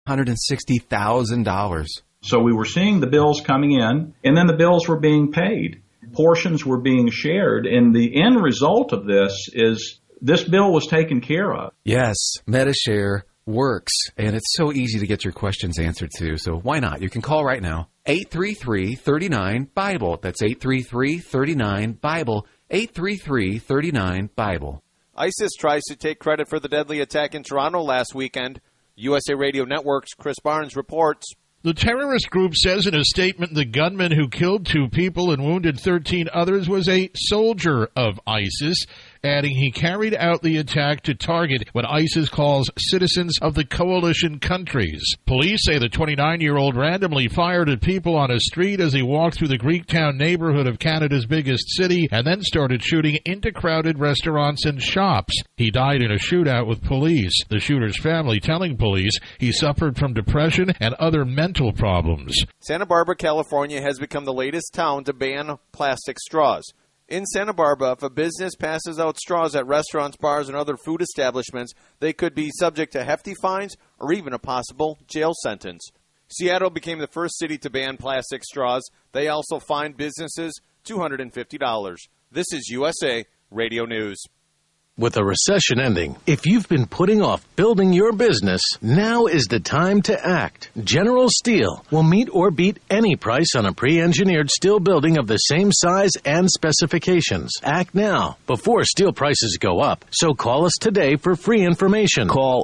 $160,000. So we were seeing the bills coming in, and then the bills were being paid. Portions were being shared, and the end result of this is this bill was taken care of. Yes, Medi-Share works, and it's so easy to get your questions answered too, so why not? You can call right now, 833-39-BIBLE. That's 833-39-BIBLE, 833-39-BIBLE. ISIS tries to take credit for the deadly attack in Toronto last weekend. USA Radio Network's Chris Barnes reports. The terrorist group says in a statement the gunman who killed 2 people and wounded 13 others was a soldier of ISIS, adding he carried out the attack to target what ISIS calls citizens of the coalition countries. Police say the 29-year-old randomly fired at people on a street as he walked through the Greektown neighborhood of Canada's biggest city and then started shooting into crowded restaurants and shops. He died in a shootout with police, the shooter's family telling police he suffered from depression and other mental problems. Santa Barbara, California has become the latest town to ban plastic straws. In Santa Barbara, if a business passes out straws at restaurants, bars, and other food establishments, they could be subject to hefty fines or even a possible jail sentence. Seattle became the first city to ban plastic straws. They also fined businesses $250. This is USA Radio News. With a recession ending, if you've been putting off building your business, now is the time to act. General Steel will meet or beat any price on a pre-engineered steel building of the same size and specifications. Act now, before steel prices go up. So call us today for free information. Call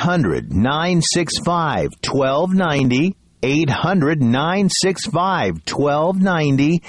800-965-1290. 800-965-1290,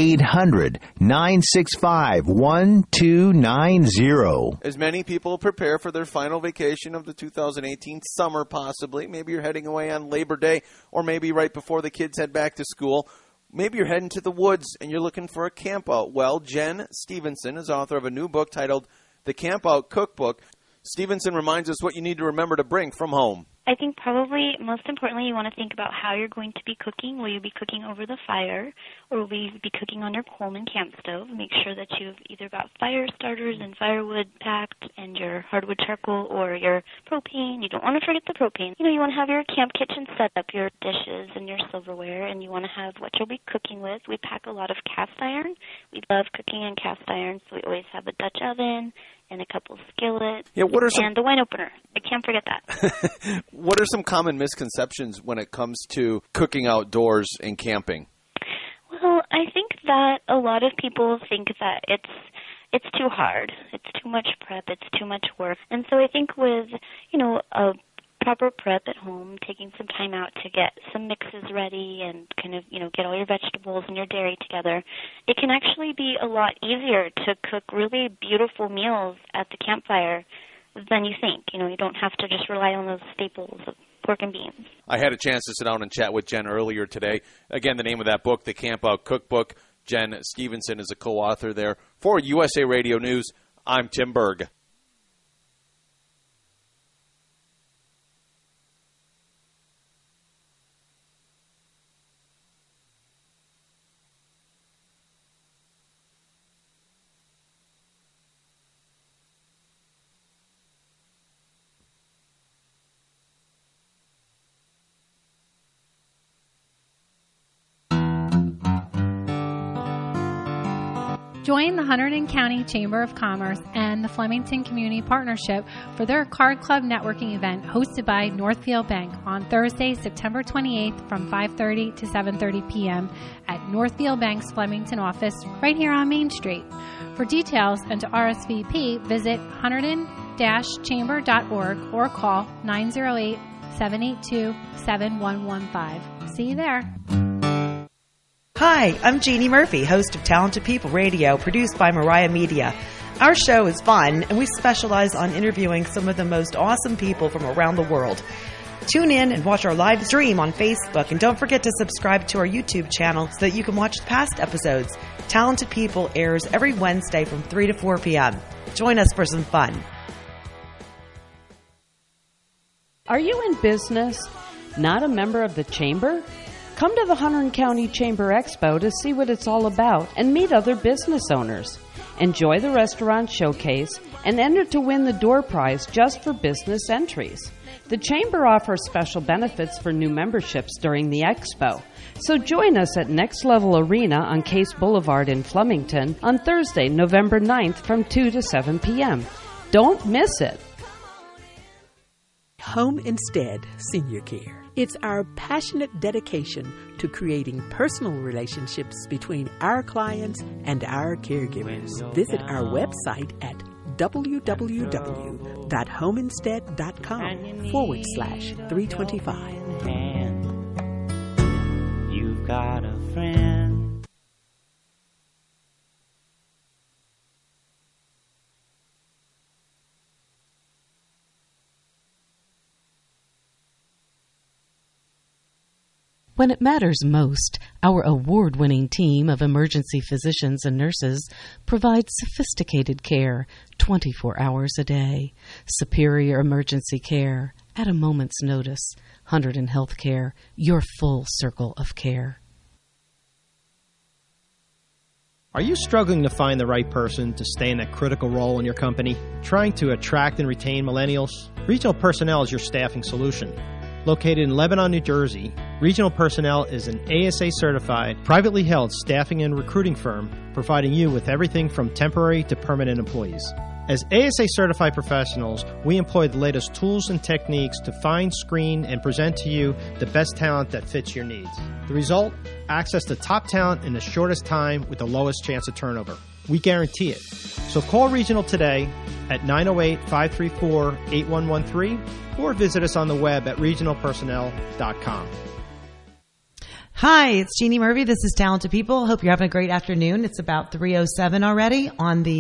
800-965-1290. As many people prepare for their final vacation of the 2018 summer, possibly, maybe you're heading away on Labor Day, or maybe right before the kids head back to school. Maybe you're heading to the woods and you're looking for a camp out. Well, Jen Stevenson is author of a new book titled The Camp Out Cookbook. Stevenson reminds us what you need to remember to bring from home. I think probably most importantly you want to think about how you're going to be cooking. Will you be cooking over the fire or will you be cooking on your Coleman camp stove? Make sure that you've either got fire starters and firewood packed and your hardwood charcoal or your propane. You don't want to forget the propane. You want to have your camp kitchen set up, your dishes and your silverware, and you want to have what you'll be cooking with. We pack a lot of cast iron. We love cooking in cast iron, so we always have a Dutch oven and a couple skillets and the wine opener. I can't forget that. What are some common misconceptions when it comes to cooking outdoors and camping? Well, I think that a lot of people think that it's too hard. It's too much prep. It's too much work. And so I think with, a proper prep at home, taking some time out to get some mixes ready and kind of, get all your vegetables and your dairy together, it can actually be a lot easier to cook really beautiful meals at the campfire than you think. You don't have to just rely on those staples of pork and beans. I had a chance to sit down and chat with Jen earlier today. Again, the name of that book, The Camp Out Cookbook. Jen Stevenson is a co-author there. For USA Radio News, I'm Tim Berg. Join the Hunterdon County Chamber of Commerce and the Flemington Community Partnership for their Card Club networking event hosted by Northfield Bank on Thursday, September 28th from 5:30 to 7:30 p.m. at Northfield Bank's Flemington office right here on Main Street. For details and to RSVP, visit hunterdon-chamber.org or call 908-782-7115. See you there. Hi, I'm Jeannie Murphy, host of Talented People Radio, produced by Mariah Media. Our show is fun, and we specialize on interviewing some of the most awesome people from around the world. Tune in and watch our live stream on Facebook, and don't forget to subscribe to our YouTube channel so that you can watch past episodes. Talented People airs every Wednesday from 3 to 4 p.m. Join us for some fun. Are you in business? Not a member of the Chamber? Come to the Hunterdon County Chamber Expo to see what it's all about and meet other business owners. Enjoy the restaurant showcase and enter to win the door prize just for business entries. The Chamber offers special benefits for new memberships during the Expo. So join us at Next Level Arena on Case Boulevard in Flemington on Thursday, November 9th from 2 to 7 p.m. Don't miss it. Home Instead Senior Care. It's our passionate dedication to creating personal relationships between our clients and our caregivers. Visit our website at www.homeinstead.com/325. You've got a friend. When it matters most, our award-winning team of emergency physicians and nurses provides sophisticated care 24 hours a day. Superior emergency care at a moment's notice. Hunterdon Healthcare, your full circle of care. Are you struggling to find the right person to stay in that critical role in your company? Trying to attract and retain millennials? Regional Personnel is your staffing solution. Located in Lebanon, New Jersey, Regional Personnel is an ASA-certified, privately held staffing and recruiting firm providing you with everything from temporary to permanent employees. As ASA-certified professionals, we employ the latest tools and techniques to find, screen, and present to you the best talent that fits your needs. The result? Access to top talent in the shortest time with the lowest chance of turnover. We guarantee it. So call Regional today at 908-534-8113 or visit us on the web at regionalpersonnel.com. Hi, it's Jeannie Murphy. This is Talented People. Hope you're having a great afternoon. It's about 3:07 already on the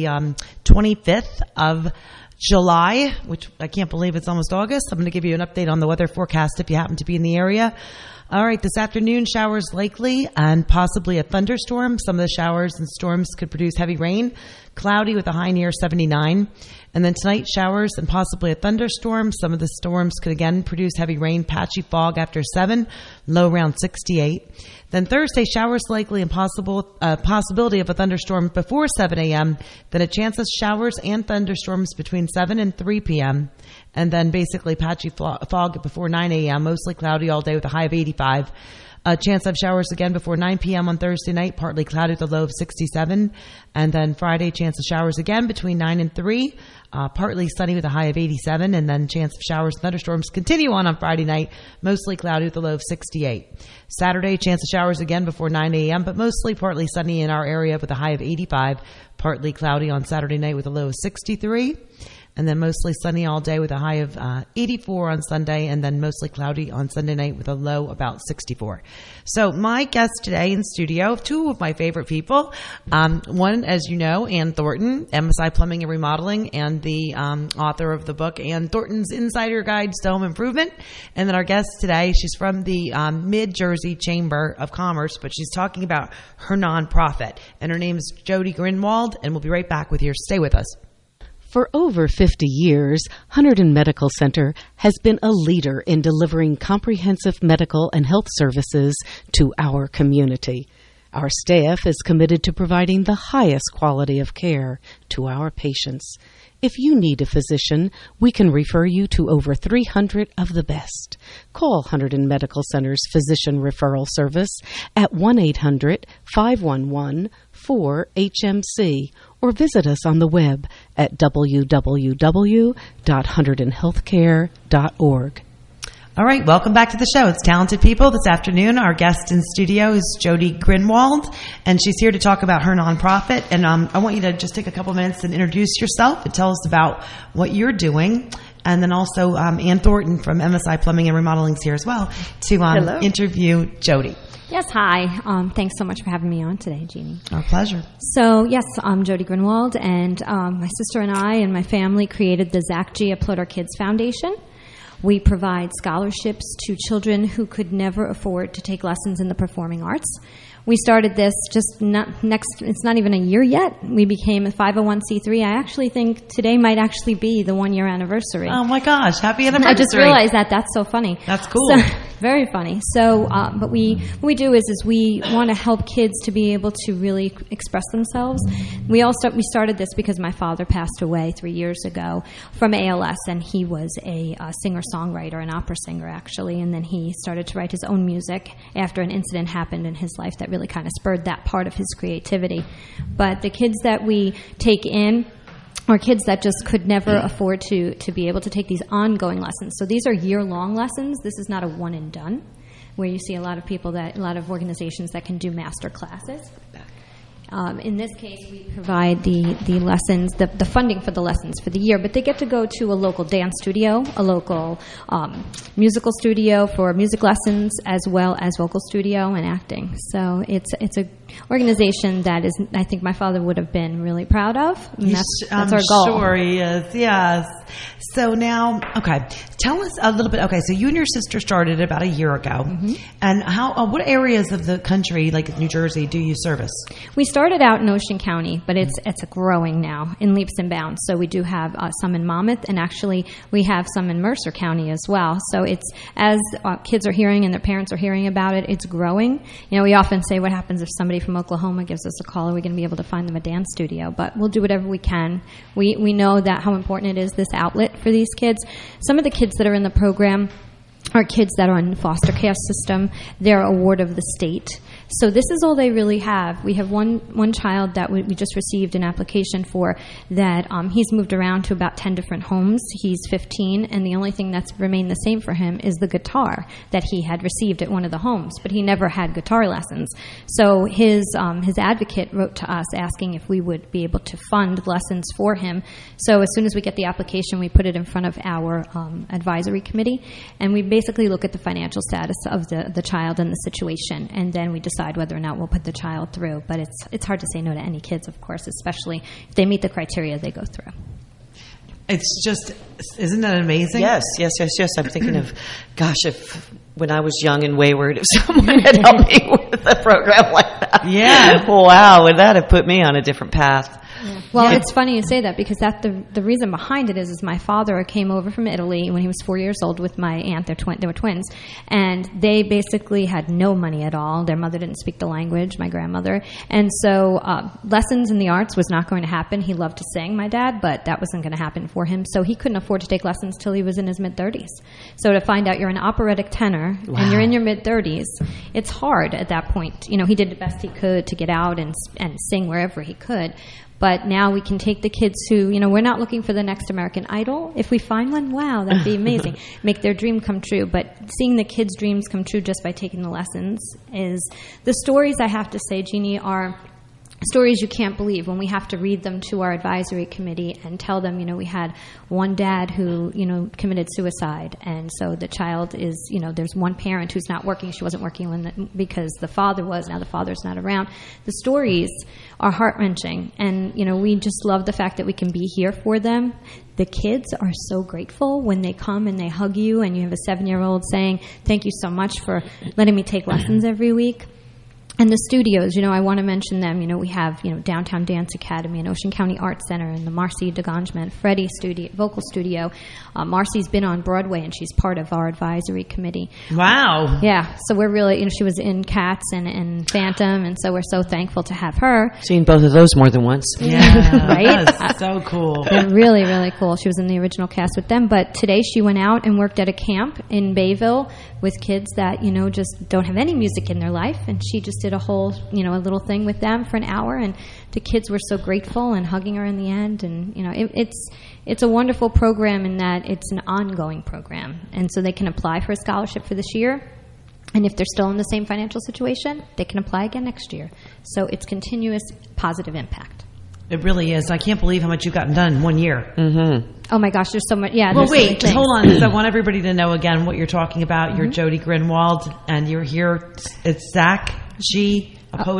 25th of July, which I can't believe it's almost August. I'm going to give you an update on the weather forecast if you happen to be in the area. All right, this afternoon, showers likely and possibly a thunderstorm. Some of the showers and storms could produce heavy rain. Cloudy with a high near 79. And then tonight, showers and possibly a thunderstorm. Some of the storms could again produce heavy rain, patchy fog after 7, low around 68. Then Thursday, showers likely and possibility of a thunderstorm before 7 a.m. Then a chance of showers and thunderstorms between 7 and 3 p.m. And then basically patchy fog before 9 a.m., mostly cloudy all day with a high of 85. A chance of showers again before 9 p.m. on Thursday night, partly cloudy with a low of 67. And then Friday, chance of showers again between 9 and 3, partly sunny with a high of 87. And then chance of showers and thunderstorms continue on Friday night, mostly cloudy with a low of 68. Saturday, chance of showers again before 9 a.m., but mostly partly sunny in our area with a high of 85, partly cloudy on Saturday night with a low of 63. And then mostly sunny all day with a high of 84 on Sunday, and then mostly cloudy on Sunday night with a low about 64. So my guests today in studio, two of my favorite people. One, as you know, Ann Thornton, MSI Plumbing and Remodeling, and the author of the book, Ann Thornton's Insider Guides to Home Improvement. And then our guest today, she's from the Mid-Jersey Chamber of Commerce, but she's talking about her nonprofit. And her name is Jody Grinwald, and we'll be right back with you. Stay with us. For over 50 years, Hunterdon Medical Center has been a leader in delivering comprehensive medical and health services to our community. Our staff is committed to providing the highest quality of care to our patients. If you need a physician, we can refer you to over 300 of the best. Call Hunterdon Medical Center's Physician Referral Service at 1-800-511-4HMC or visit us on the web at www.hunterdonhealthcare.org. All right, welcome back to the show. It's Talented People. This afternoon, our guest in studio is Jody Grinwald, and she's here to talk about her nonprofit. And I want you to just take a couple minutes and introduce yourself and tell us about what you're doing. And then also Ann Thornton from MSI Plumbing and Remodeling is here as well to interview Jody. Yes, hi. Thanks so much for having me on today, Jeannie. Our pleasure. So, yes, I'm Jody Grinwald, and my sister and I and my family created the Zach G. Uploader Kids Foundation. We provide scholarships to children who could never afford to take lessons in the performing arts. We started this it's not even a year yet. We became a 501c3. I actually think today might actually be the 1-year anniversary. Oh my gosh, happy anniversary. I just realized that. That's so funny. That's cool. So, very funny. So, but what we do is we want to help kids to be able to really express themselves. We started this because my father passed away 3 years ago from ALS, and he was a singer-songwriter, an opera singer actually, and then he started to write his own music after an incident happened in his life that really kind of spurred that part of his creativity. But the kids that we take in are kids that just could never afford to be able to take these ongoing lessons. So these are year-long lessons. This is not a one and done, where you see a lot of organizations that can do master classes. In this case, we provide the lessons, the funding for the lessons for the year, but they get to go to a local dance studio, a local musical studio for music lessons, as well as vocal studio and acting. So it's a organization that is, I think my father would have been really proud of. And that's our goal. I'm sure he is, yes. So now, okay, tell us a little bit. Okay, so you and your sister started about a year ago. Mm-hmm. And what areas of the country, like New Jersey, do you service? We started out in Ocean County, but it's growing now in leaps and bounds. So we do have some in Monmouth, and actually we have some in Mercer County as well. So it's, as kids are hearing and their parents are hearing about it, it's growing. You know, we often say, what happens if somebody from Oklahoma gives us a call? Are we going to be able to find them a dance studio? But we'll do whatever we can. We know that how important it is, this outlet for these kids. Some of the kids that are in the program are kids that are in the foster care system. They're a ward of the state. So this is all they really have. We have one child that we just received an application for that he's moved around to about 10 different homes. He's 15, and the only thing that's remained the same for him is the guitar that he had received at one of the homes, but he never had guitar lessons. So his advocate wrote to us asking if we would be able to fund lessons for him. So as soon as we get the application, we put it in front of our advisory committee, and we basically look at the financial status of the child and the situation, and then we decide whether or not we'll put the child through. But it's hard to say no to any kids, of course, especially if they meet the criteria they go through. It's just, isn't that amazing? Yes. I'm thinking of, gosh, if when I was young and wayward, if someone had helped me with a program like that. Yeah. Wow, would that have put me on a different path? Yeah. Well, it's funny you say that, because the reason behind it is my father came over from Italy when he was 4 years old with my aunt. They were twins, and they basically had no money at all. Their mother didn't speak the language, my grandmother, and so lessons in the arts was not going to happen. He loved to sing, my dad, but that wasn't going to happen for him, so he couldn't afford to take lessons till he was in his mid-30s. So to find out you're an operatic tenor and you're in your mid-30s, it's hard at that point. You know, he did the best he could to get out and sing wherever he could. But now we can take the kids who, you know, we're not looking for the next American Idol. If we find one, wow, that'd be amazing. Make their dream come true. But seeing the kids' dreams come true just by taking the lessons is, the stories, I have to say, Jeannie, are stories you can't believe when we have to read them to our advisory committee and tell them, you know, we had one dad who, you know, committed suicide, and so the child is, you know, there's one parent who's not working. She wasn't working because the father was. Now the father's not around. The stories are heart-wrenching, and, you know, we just love the fact that we can be here for them. The kids are so grateful when they come and they hug you, and you have a 7-year-old saying, thank you so much for letting me take lessons every week. And the studios, you know, I want to mention them. You know, we have, you know, Downtown Dance Academy and Ocean County Arts Center and the Marcy DeGangement Freddie studio, vocal studio. Marcy's been on Broadway, and she's part of our advisory committee. Wow. Yeah. So we're really, you know, she was in Cats and Phantom, and so we're so thankful to have her. Seen both of those more than once. Yeah. Right? That's so cool. They're really, really cool. She was in the original cast with them. But today she went out and worked at a camp in Bayville with kids that, you know, just don't have any music in their life, and she just did a whole, you know, a little thing with them for an hour, and the kids were so grateful and hugging her in the end. And, you know, it's a wonderful program in that it's an ongoing program, and so they can apply for a scholarship for this year, and if they're still in the same financial situation, they can apply again next year. So it's continuous positive impact. It really is. I can't believe how much you've gotten done in 1 year. Mm-hmm. Oh my gosh, there's so much. Yeah. Well, wait, just hold on. I want everybody to know again what you're talking about. Mm-hmm. You're Jody Grinwald, and you're here. It's Zach G.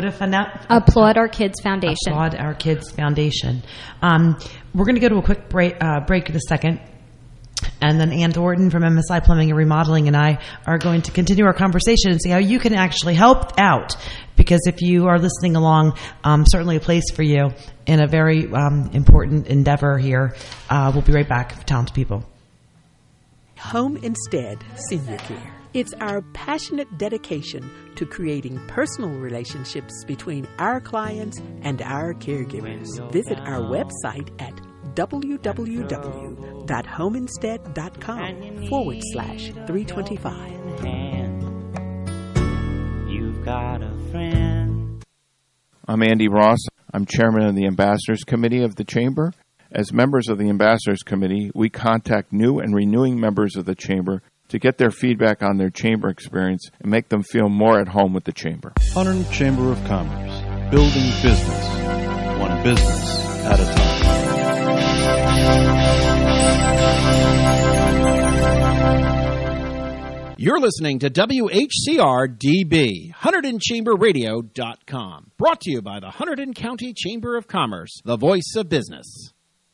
Applaud Our Kids Foundation. Applaud Our Kids Foundation. We're going to go to a quick break in a second. And then Ann Thornton from MSI Plumbing and Remodeling and I are going to continue our conversation and see how you can actually help out. because if you are listening along, certainly a place for you in a very important endeavor here. We'll be right back with Talented People. Home Instead Senior Care. It's our passionate dedication to creating personal relationships between our clients and our caregivers. Visit our website at www.homeinstead.com/325. You've got a friend. I'm Andy Ross. I'm chairman of the Ambassadors Committee of the Chamber. As members of the Ambassadors Committee, we contact new and renewing members of the Chamber to get their feedback on their Chamber experience and make them feel more at home with the Chamber. Hunterdon Chamber of Commerce, building business, one business at a time. You're listening to WHCR-DB, HunterdonChamberRadio.com, brought to you by the Hunterdon County Chamber of Commerce, the voice of business.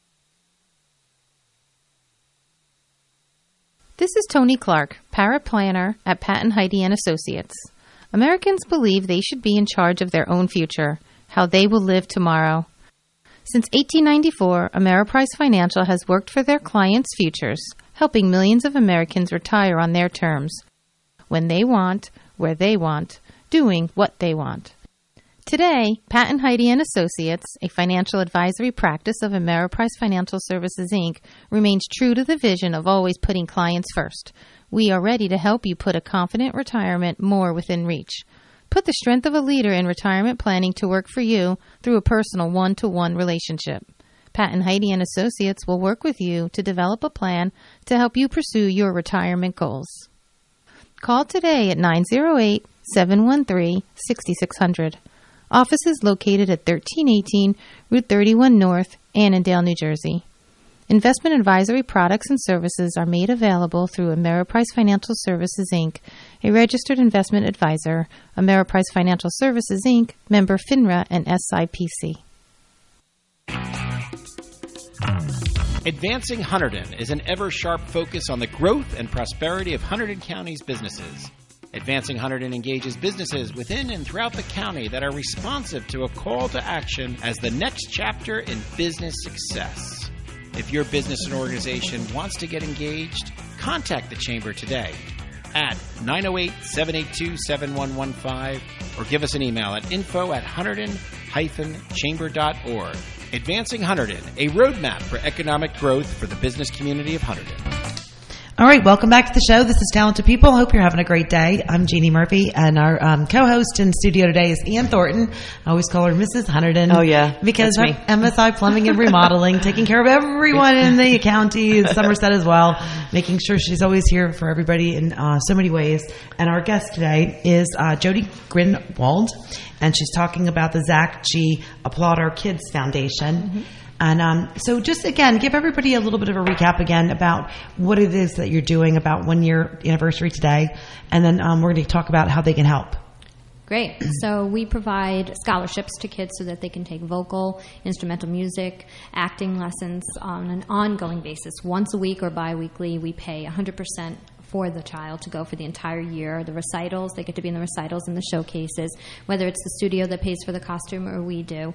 This is Tony Clark, paraplanner at Patton Heidi & Associates. Americans believe they should be in charge of their own future, how they will live tomorrow. Since 1894, Ameriprise Financial has worked for their clients' futures, helping millions of Americans retire on their terms, when they want, where they want, doing what they want. Today, Patton Heidi & Associates, a financial advisory practice of Ameriprise Financial Services, Inc., remains true to the vision of always putting clients first. We are ready to help you put a confident retirement more within reach. Put the strength of a leader in retirement planning to work for you through a personal one-to-one relationship. Patton Heidi & Associates will work with you to develop a plan to help you pursue your retirement goals. Call today at 908-713-6600. Office is located at 1318 Route 31 North, Annandale, New Jersey. Investment advisory products and services are made available through Ameriprise Financial Services, Inc., a registered investment advisor, Ameriprise Financial Services, Inc., member FINRA and SIPC. Advancing Hunterdon is an ever-sharp focus on the growth and prosperity of Hunterdon County's businesses. Advancing Hunterdon engages businesses within and throughout the county that are responsive to a call to action as the next chapter in business success. If your business and organization wants to get engaged, contact the Chamber today at 908-782-7115 or give us an email at info@hunterdon-chamber.org. Advancing Hunterdon, a roadmap for economic growth for the business community of Hunterdon. All right, welcome back to the show. This is Talented People. Hope you're having a great day. I'm Jeannie Murphy, and our co-host in studio today is Ann Thornton. I always call her Mrs. Hunterdon. Oh, yeah. Because I'm MSI Plumbing and Remodeling, taking care of everyone in the county, and Somerset as well, making sure she's always here for everybody in so many ways. And our guest today is Jody Grinwald, and she's talking about the Zach G. Applaud Our Kids Foundation. Mm-hmm. And so just, again, give everybody a little bit of a recap again about what it is that you're doing about 1 year anniversary today. And then we're going to talk about how they can help. Great. So we provide scholarships to kids so that they can take vocal, instrumental music, acting lessons on an ongoing basis. Once a week or biweekly, we pay 100% for the child to go for the entire year. The recitals, they get to be in the recitals and the showcases, whether it's the studio that pays for the costume or we do.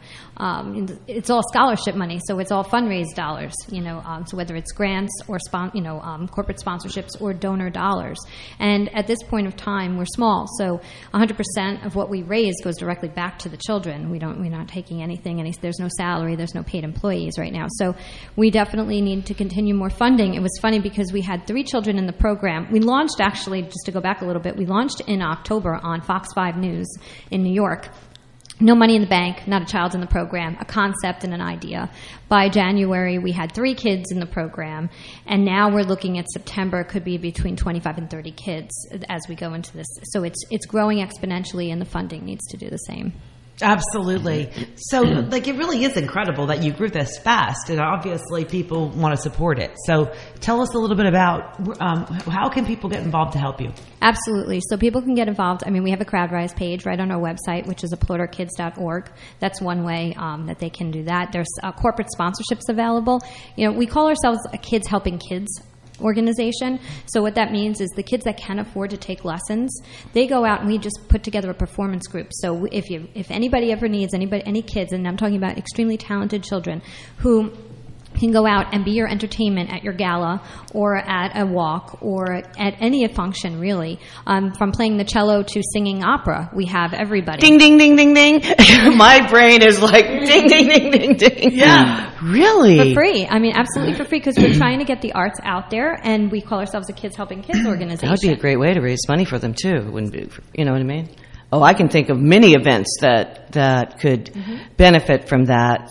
It's all scholarship money, so it's all fundraised dollars, so whether it's grants or corporate sponsorships or donor dollars. And at this point of time, we're small, so 100% of what we raise goes directly back to the children. We're not taking anything, there's no salary, there's no paid employees right now. So we definitely need to continue more funding. It was funny because we had 3 children in the program. We launched, actually, just to go back a little bit, we launched in October on Fox 5 News in New York. No money in the bank, not a child in the program, a concept and an idea. By January, we had 3 kids in the program, and now we're looking at September, it could be between 25 and 30 kids as we go into this. So it's growing exponentially, and the funding needs to do the same. Absolutely. So, it really is incredible that you grew this fast, and obviously people want to support it. So, tell us a little bit about how can people get involved to help you? Absolutely. So, people can get involved. We have a CrowdRise page right on our website, which is applaudourkids.org. That's one way that they can do that. There's corporate sponsorships available. We call ourselves Kids Helping Kids. organization. So what that means is the kids that can afford to take lessons, they go out and we just put together a performance group. So if anybody ever needs any kids, and I'm talking about extremely talented children who can go out and be your entertainment at your gala or at a walk or at any function, really. From playing the cello to singing opera, we have everybody. Ding, ding, ding, ding, ding. My brain is like ding, ding, ding, ding, ding. Yeah. Really? For free. I mean, absolutely for free, because we're trying to get the arts out there, and we call ourselves a Kids Helping Kids organization. That would be a great way to raise money for them, too. You know what I mean? Oh, I can think of many events that could benefit from that.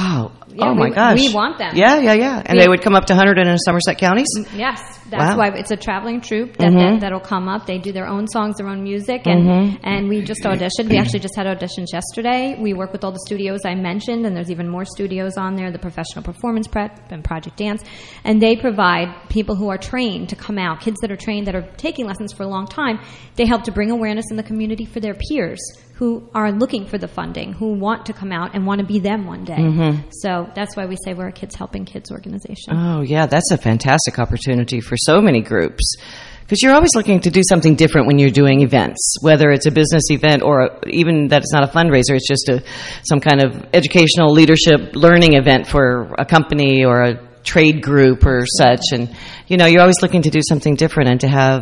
Oh my gosh. We want them. Yeah. And they would come up to Hunterdon and Somerset counties? Yes. That's why it's a traveling troupe that'll come up. They do their own songs, their own music, and we just auditioned. We actually just had auditions yesterday. We work with all the studios I mentioned, and there's even more studios on there, the Professional Performance Prep and Project Dance, and they provide people who are trained to come out, kids that are trained that are taking lessons for a long time. They help to bring awareness in the community for their peers who are looking for the funding, who want to come out and want to be them one day. So that's why we say we're a Kids Helping Kids organization. Oh, yeah, that's a fantastic opportunity for so many groups. Because you're always looking to do something different when you're doing events, whether it's a business event or even that it's not a fundraiser, it's just some kind of educational leadership learning event for a company or a trade group or such. And, you're always looking to do something different, and to have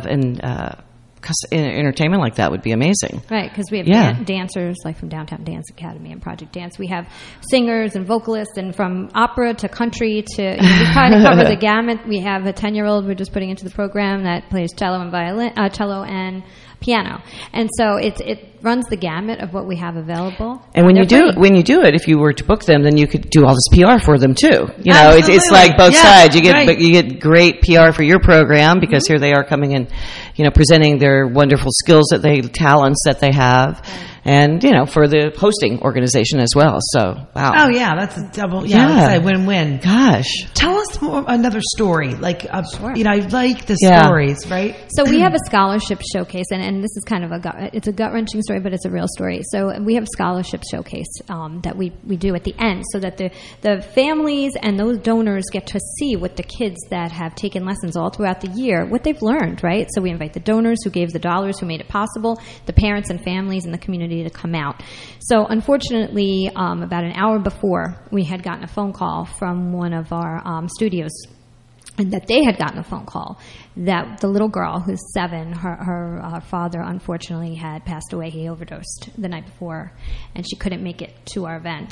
entertainment like that would be amazing. Right, because we have dancers like from Downtown Dance Academy and Project Dance. We have singers and vocalists, and from opera to country to we kind of cover the gamut. We have a 10-year-old we're just putting into the program that plays cello and piano, and so it runs the gamut of what we have available. And when you do it, if you were to book them, then you could do all this PR for them too. It's like both sides. You get great PR for your program, because here they are coming in, presenting their wonderful talents that they have. And, for the hosting organization as well. So, wow. Oh, yeah, that's a double, I'd say win-win. Gosh. Tell us another story. Sure. I like the stories, right? So we have a scholarship showcase, and this is kind of it's a gut-wrenching story, but it's a real story. So we have a scholarship showcase that we do at the end, so that the families and those donors get to see what the kids that have taken lessons all throughout the year, what they've learned, right? So we invite the donors who gave the dollars, who made it possible, the parents and families in the community to come out. So unfortunately, about an hour before, we had gotten a phone call from one of our studios, and that they had gotten a phone call that the little girl who's 7, her father unfortunately had passed away. He overdosed the night before, and she couldn't make it to our event.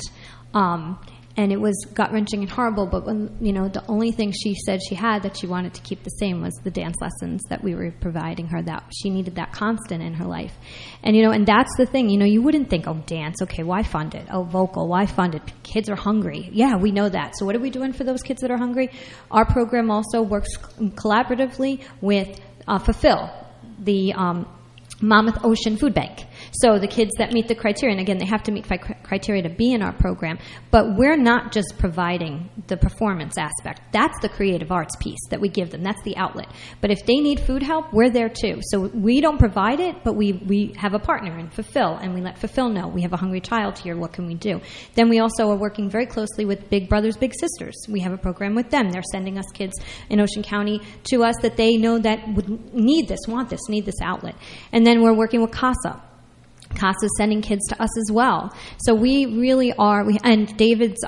And it was gut-wrenching and horrible, but when, the only thing she said she had that she wanted to keep the same was the dance lessons that we were providing her, that she needed that constant in her life. And, and that's the thing, you wouldn't think, oh, dance, okay, why fund it? Oh, vocal, why fund it? Kids are hungry. Yeah, we know that. So what are we doing for those kids that are hungry? Our program also works collaboratively with Fulfill, the Monmouth Ocean Food Bank. So the kids that meet the criteria, and again, they have to meet criteria to be in our program, but we're not just providing the performance aspect. That's the creative arts piece that we give them. That's the outlet. But if they need food help, we're there too. So we don't provide it, but we have a partner in Fulfill, and we let Fulfill know we have a hungry child here. What can we do? Then we also are working very closely with Big Brothers Big Sisters. We have a program with them. They're sending us kids in Ocean County to us that they know that would need this, want this, need this outlet. And then we're working with CASA. CASA's sending kids to us as well. So we really are, and David's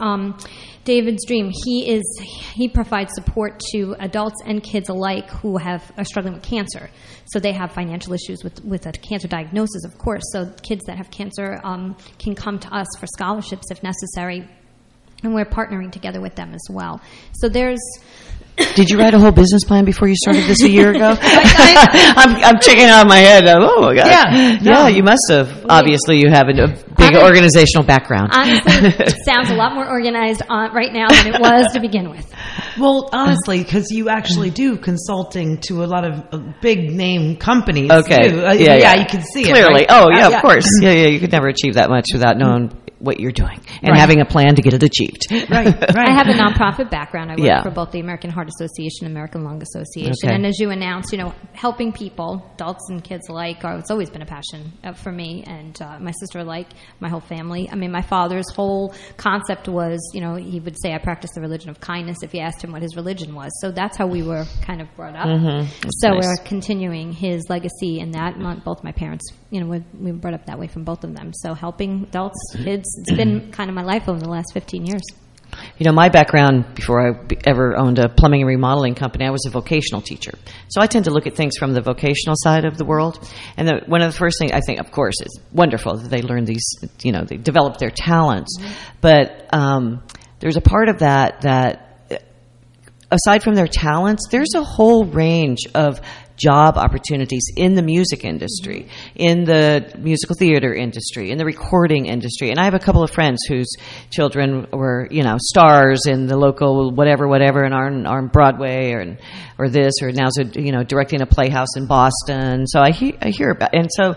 dream, he provides support to adults and kids alike who are struggling with cancer. So they have financial issues with a cancer diagnosis, of course. So kids that have cancer can come to us for scholarships if necessary, and we're partnering together with them as well. So there's... Did you write a whole business plan before you started this a year ago? I'm checking out of my head. Oh my God! Yeah, you must have. Obviously, you have a big organizational background. Honestly, it sounds a lot more organized right now than it was to begin with. Well, honestly, because you actually do consulting to a lot of big name companies. Okay. Too. Yeah, you can see clearly. it. Right? Oh, yeah, of course. Yeah, you could never achieve that much without knowing what you're doing and having a plan to get it achieved. Right. I have a nonprofit background. I work Yeah. for both the American Heart Association and American Lung Association. Okay. And as you announced, helping people, adults and kids alike, it's always been a passion for me and my sister alike, my whole family. I mean, my father's whole concept was, he would say, I practice the religion of kindness if you asked him what his religion was. So that's how we were kind of brought up. So nice. we're continuing his legacy in that. Both my parents, we were brought up that way from both of them. So helping adults, kids, it's been kind of my life over the last 15 years. My background, before I ever owned a plumbing and remodeling company, I was a vocational teacher. So I tend to look at things from the vocational side of the world. And one of the first things I think, of course, is wonderful that they learn these, they develop their talents. But there's a part of that aside from their talents, there's a whole range of job opportunities in the music industry, in the musical theater industry, in the recording industry. And I have a couple of friends whose children were, stars in the local whatever, and are on Broadway or this, or now, directing a playhouse in Boston. So I hear about, and so,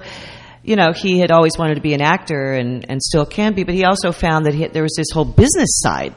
he had always wanted to be an actor and still can be, but he also found that there was this whole business side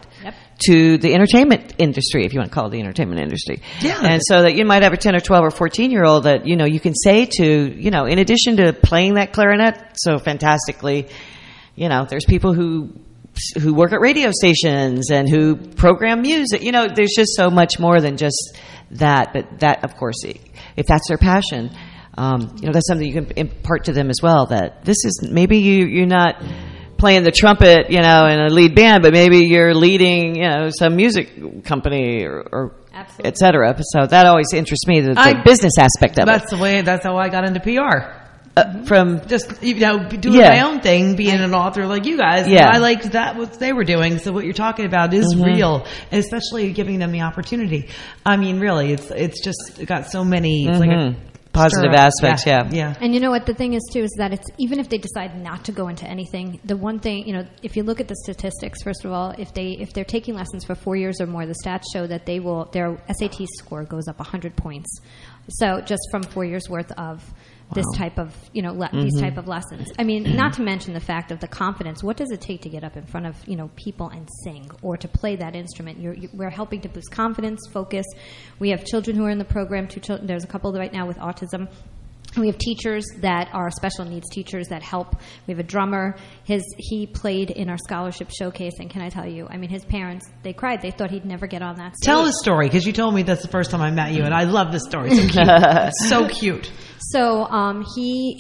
to the entertainment industry, if you want to call it the entertainment industry. Yeah. And so that you might have a 10 or 12 or 14-year-old that, you can say to, in addition to playing that clarinet so fantastically, there's people who work at radio stations and who program music. There's just so much more than just that. But that, of course, if that's their passion, that's something you can impart to them as well, that this is, maybe you're not playing the trumpet, in a lead band, but maybe you're leading, some music company or et cetera. So that always interests me, the business aspect of it. That's how I got into PR. From just doing my own thing, being an author like you guys. Yeah. I liked that what they were doing. So what you're talking about is real, and especially giving them the opportunity. I mean, really, it's just got so many. It's like a positive aspects, yeah. And you know what the thing is too is that it's even if they decide not to go into anything, the one thing if you look at the statistics, first of all, if they're taking lessons for 4 years or more, the stats show that their SAT score goes up 100 points. So just from 4 years worth of this type of these type of lessons. I mean, not to mention the fact of the confidence. What does it take to get up in front of people and sing or to play that instrument? We're helping to boost confidence, focus. We have children who are in the program. There's a couple right now with autism. We have teachers that are special needs teachers that help. We have a drummer. He played in our scholarship showcase, and can I tell you, I mean, his parents, they cried. They thought he'd never get on that stage. Tell the story, because you told me that's the first time I met you, and I love this story. So cute. So cute. So he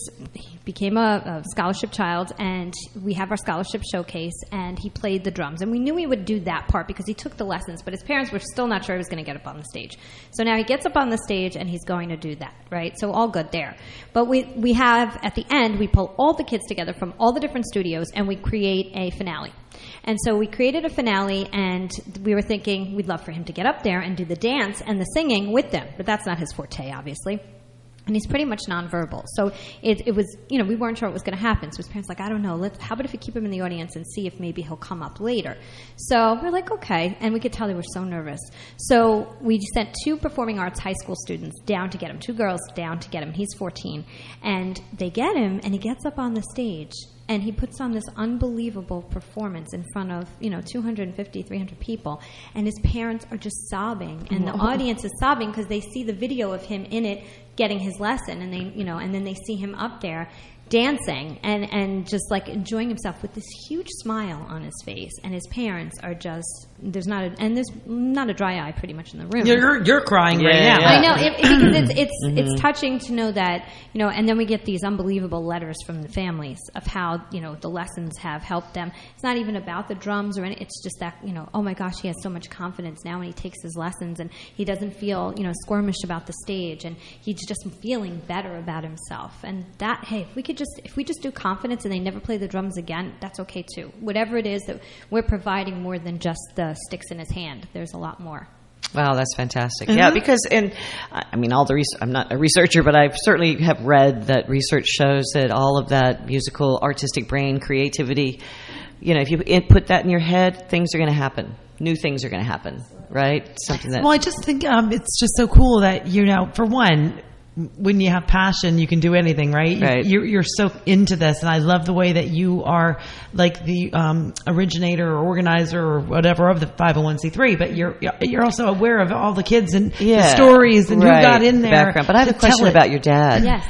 became a scholarship child, and we have our scholarship showcase, and he played the drums. And we knew he would do that part because he took the lessons, but his parents were still not sure he was going to get up on the stage. So now he gets up on the stage, and he's going to do that, right? So all good there. But we have, at the end, we pull all the kids together from all the different studios, and we create a finale. And so we created a finale, and we were thinking we'd love for him to get up there and do the dance and the singing with them. But that's not his forte, obviously. And he's pretty much nonverbal. So it was, we weren't sure what was going to happen. So his parents were like, I don't know. How about if we keep him in the audience and see if maybe he'll come up later? So we're like, okay. And we could tell they were so nervous. So we sent 2 performing arts high school students down to get him, 2 girls down to get him. He's 14. And they get him, and he gets up on the stage. And he puts on this unbelievable performance in front of, 250, 300 people. And his parents are just sobbing. And the audience is sobbing because they see the video of him in it getting his lesson. And they, and then they see him up there dancing and just like enjoying himself with this huge smile on his face. And his parents are just, there's not a dry eye pretty much in the room. You're crying right now. Yeah. I know, because it's touching to know that, and then we get these unbelievable letters from the families of how, the lessons have helped them. It's not even about the drums or anything. It's just that, oh my gosh, he has so much confidence now when he takes his lessons, and he doesn't feel, squirmish about the stage, and he's just feeling better about himself. And that, hey, if we just do confidence and they never play the drums again, that's okay too. Whatever it is that we're providing more than just the sticks in his hand. There's a lot more. Wow, that's fantastic. Mm-hmm. Yeah, because, all the research, I'm not a researcher, but I certainly have read that research shows that all of that musical, artistic brain, creativity, if you put that in your head, things are going to happen. New things are going to happen, right? Something that. Well, I just think it's just so cool that, for one, when you have passion, you can do anything, right? Right. You're so into this, and I love the way that you are like the originator or organizer or whatever of the 501c3. But you're also aware of all the kids and the stories and who got in there. Background. But I have a question about your dad. Yes.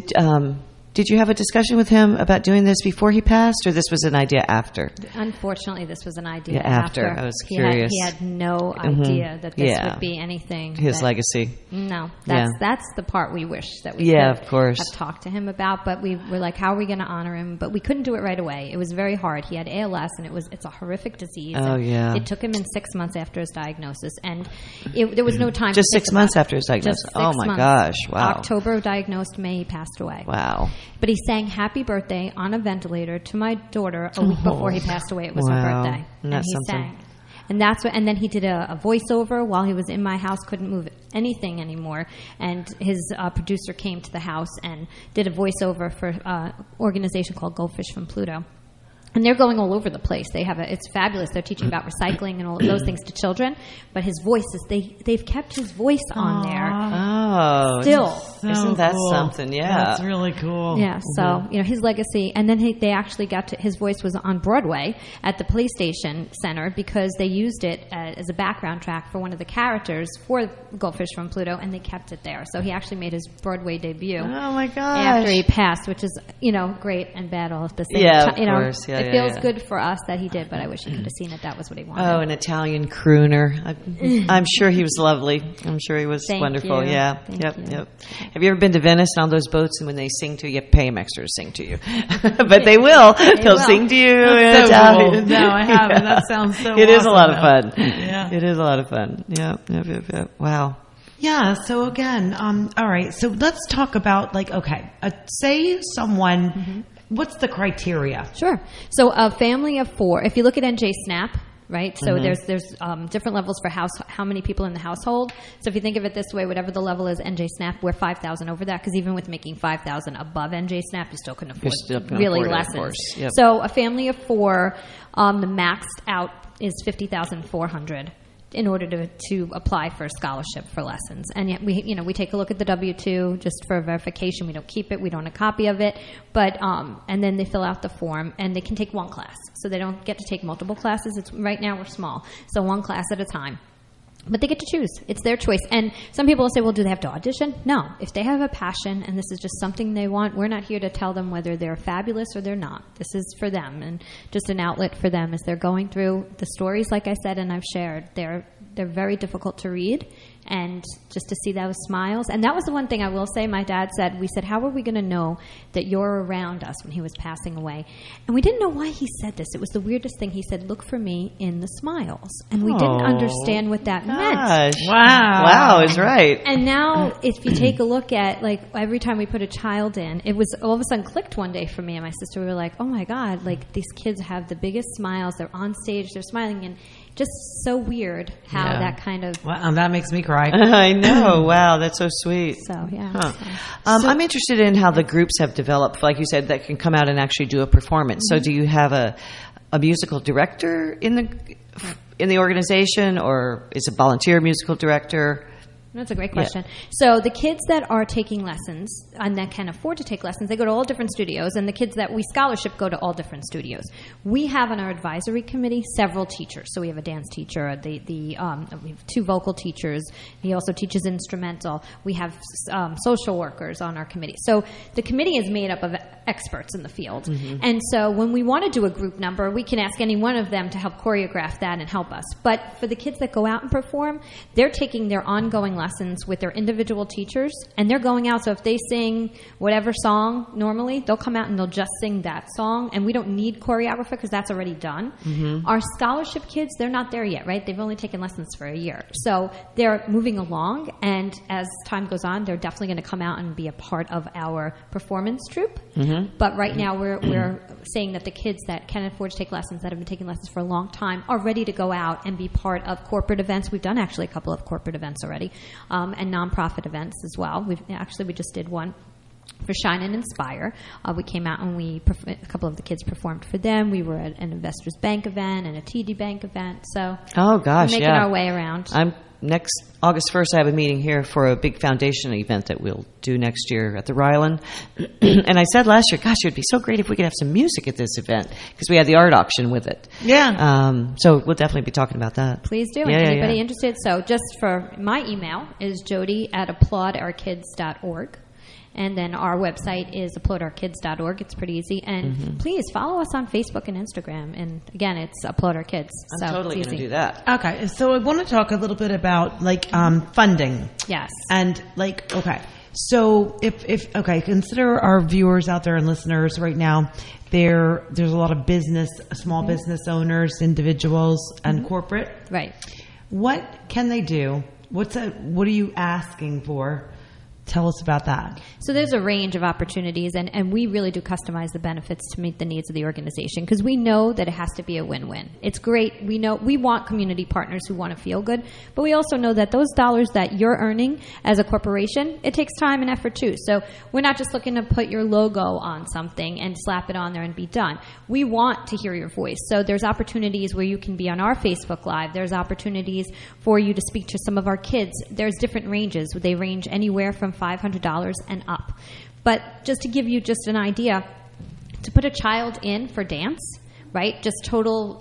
Did you have a discussion with him about doing this before he passed, or this was an idea after? Unfortunately, this was an idea after. I was curious. He had no idea that this would be anything. His legacy. No, that's the part we wish that we of course. have talked to him about. But we were like, how are we going to honor him? But we couldn't do it right away. It was very hard. He had ALS, and it's a horrific disease. Oh, and it took him in 6 months after his diagnosis, and there was no time. Just 6 months after his diagnosis. Oh my gosh! Wow. October diagnosed, May he passed away. Wow. But he sang "Happy Birthday" on a ventilator to my daughter a week before he passed away. It was her birthday, and he sang. And that's what. And then he did a voiceover while he was in my house. Couldn't move anything anymore. And his producer came to the house and did a voiceover for an organization called Goldfish from Pluto. And they're going all over the place. It's fabulous. They're teaching about recycling and all of those things to children. But his voice they've kept his voice on there. Oh, still, isn't that cool. something? Yeah, that's really cool. Yeah. So his legacy, and then they actually his voice was on Broadway at the PlayStation Center because they used it as a background track for one of the characters for Goldfish from Pluto, and they kept it there. So he actually made his Broadway debut. Oh my gosh! After he passed, which is great and bad all at the same time. Of course. Yeah. It feels good for us that he did, but I wish he could have seen it. That was what he wanted. Oh, an Italian crooner. I'm sure he was lovely. I'm sure he was wonderful. You. Yeah. Thank you. Yep. Have you ever been to Venice on those boats, and when they sing to you, you pay them extra to sing to you? But they will. They'll sing to you in Italian. Cool. No, I haven't. That sounds so It is a lot of awesome, fun. Yeah. It is a lot of fun. Yeah. Wow. Yeah, so again, all right, so let's talk about, say someone, what's the criteria? Sure. So a family of 4, if you look at NJ Snap, right, so there's different levels for how many people in the household. So if you think of it this way, whatever the level is NJ Snap, we're 5,000 over that, because even with making 5,000 above NJ Snap, you still couldn't afford lessons. Yep. So a family of 4, the maxed out is $50,400. In order to apply for a scholarship for lessons. And yet we take a look at the W-2 just for verification. We don't keep it. We don't have a copy of it. But and then they fill out the form, and they can take one class. So they don't get to take multiple classes. Right now we're small. So one class at a time. But they get to choose. It's their choice. And some people will say, well, do they have to audition? No. If they have a passion and this is just something they want, we're not here to tell them whether they're fabulous or they're not. This is for them and just an outlet for them as they're going through the stories, like I said and I've shared. They're very difficult to read, and just to see those smiles. And that was the one thing I will say my dad said. We said, how are we going to know that you're around us when he was passing away? And we didn't know why he said this. It was the weirdest thing. He said, look for me in the smiles. And we didn't understand what that meant. Wow, is right. And now if you take a look at, every time we put a child in, it was all of a sudden clicked one day for me and my sister. We were like, oh my God, these kids have the biggest smiles. They're on stage, they're smiling, and just so weird how that kind of... Wow, that makes me cry. I know. Wow, that's so sweet. So, yeah. Huh. I'm interested in how the groups have developed, like you said, that can come out and actually do a performance. So do you have a musical director in the organization, or is it a volunteer musical director? That's a great question. Yeah. So the kids that are taking lessons and that can afford to take lessons, they go to all different studios, and the kids that we scholarship go to all different studios. We have on our advisory committee several teachers. So we have a dance teacher, we have 2 vocal teachers. He also teaches instrumental. We have social workers on our committee. So the committee is made up of experts in the field. And so when we want to do a group number, we can ask any one of them to help choreograph that and help us. But for the kids that go out and perform, they're taking their ongoing lessons with their individual teachers, and they're going out. So if they sing whatever song normally, they'll come out and they'll just sing that song, and we don't need choreographer because that's already done. Our scholarship kids, they're not there yet, right? They've only taken lessons for a year. So they're moving along, and as time goes on, they're definitely going to come out and be a part of our performance troupe. But right now we're saying that the kids that can afford to take lessons, that have been taking lessons for a long time, are ready to go out and be part of corporate events. We've done actually a couple of corporate events already. And nonprofit events as well. We just did one for Shine and Inspire. We came out and a couple of the kids performed for them. We were at an Investors Bank event and a TD Bank event. So we're making our way around. next August 1st, I have a meeting here for a big foundation event that we'll do next year at the Ryland. And I said last year, gosh, it would be so great if we could have some music at this event because we had the art auction with it. Yeah. So we'll definitely be talking about that. Please do. Yeah, Anybody interested? So just for my email is jody@applaudourkids.org. And then our website is applaudourkids.org. It's pretty easy. And please follow us on Facebook and Instagram. And again, it's Applaud Our Kids. I'm totally going to do that. Okay, so I want to talk a little bit about funding. Yes. And so if consider our viewers out there and listeners right now. There's a lot of small business owners, individuals, and corporate. Right. What can they do? What are you asking for? Tell us about that. So there's a range of opportunities, and we really do customize the benefits to meet the needs of the organization because we know that it has to be a win-win. It's great. We know we want community partners who want to feel good, but we also know that those dollars that you're earning as a corporation, it takes time and effort too. So we're not just looking to put your logo on something and slap it on there and be done. We want to hear your voice. So there's opportunities where you can be on our Facebook Live. There's opportunities for you to speak to some of our kids. There's different ranges. They range anywhere from $500 and up. But just to give you just an idea, to put a child in for dance, right, just total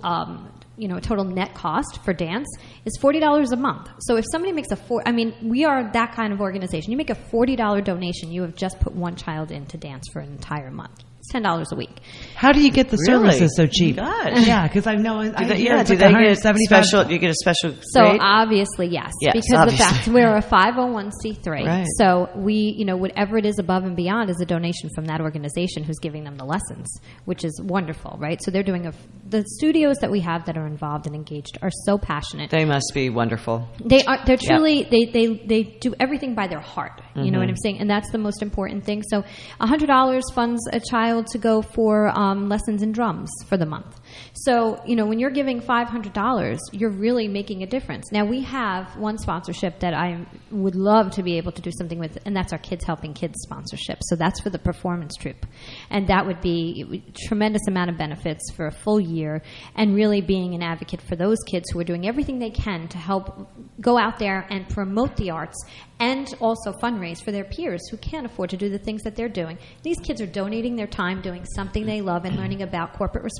total net cost for dance is $40 a month. So if somebody makes we are that kind of organization. You make a $40 donation, you have just put one child in to dance for an entire month. It's $10 a week. How do you get the services so cheap? Gosh. Yeah, because I know. Do they get special? Do you get a special? So rate? Obviously, yes, because obviously. the fact we're a 501c3. Right. So we, whatever it is above and beyond is a donation from that organization who's giving them the lessons, which is wonderful, right? So they're doing the studios that we have that are involved and engaged are so passionate. They must be wonderful. They are. They're truly. They do everything by their heart. You know what I'm saying? And that's the most important thing. So $100 funds a child to go for lessons in drums for the month. So, when you're giving $500, you're really making a difference. Now, we have one sponsorship that I would love to be able to do something with, and that's our Kids Helping Kids sponsorship. So that's for the performance troupe. And that would be a tremendous amount of benefits for a full year and really being an advocate for those kids who are doing everything they can to help go out there and promote the arts and also fundraise for their peers who can't afford to do the things that they're doing. These kids are donating their time doing something they love and learning about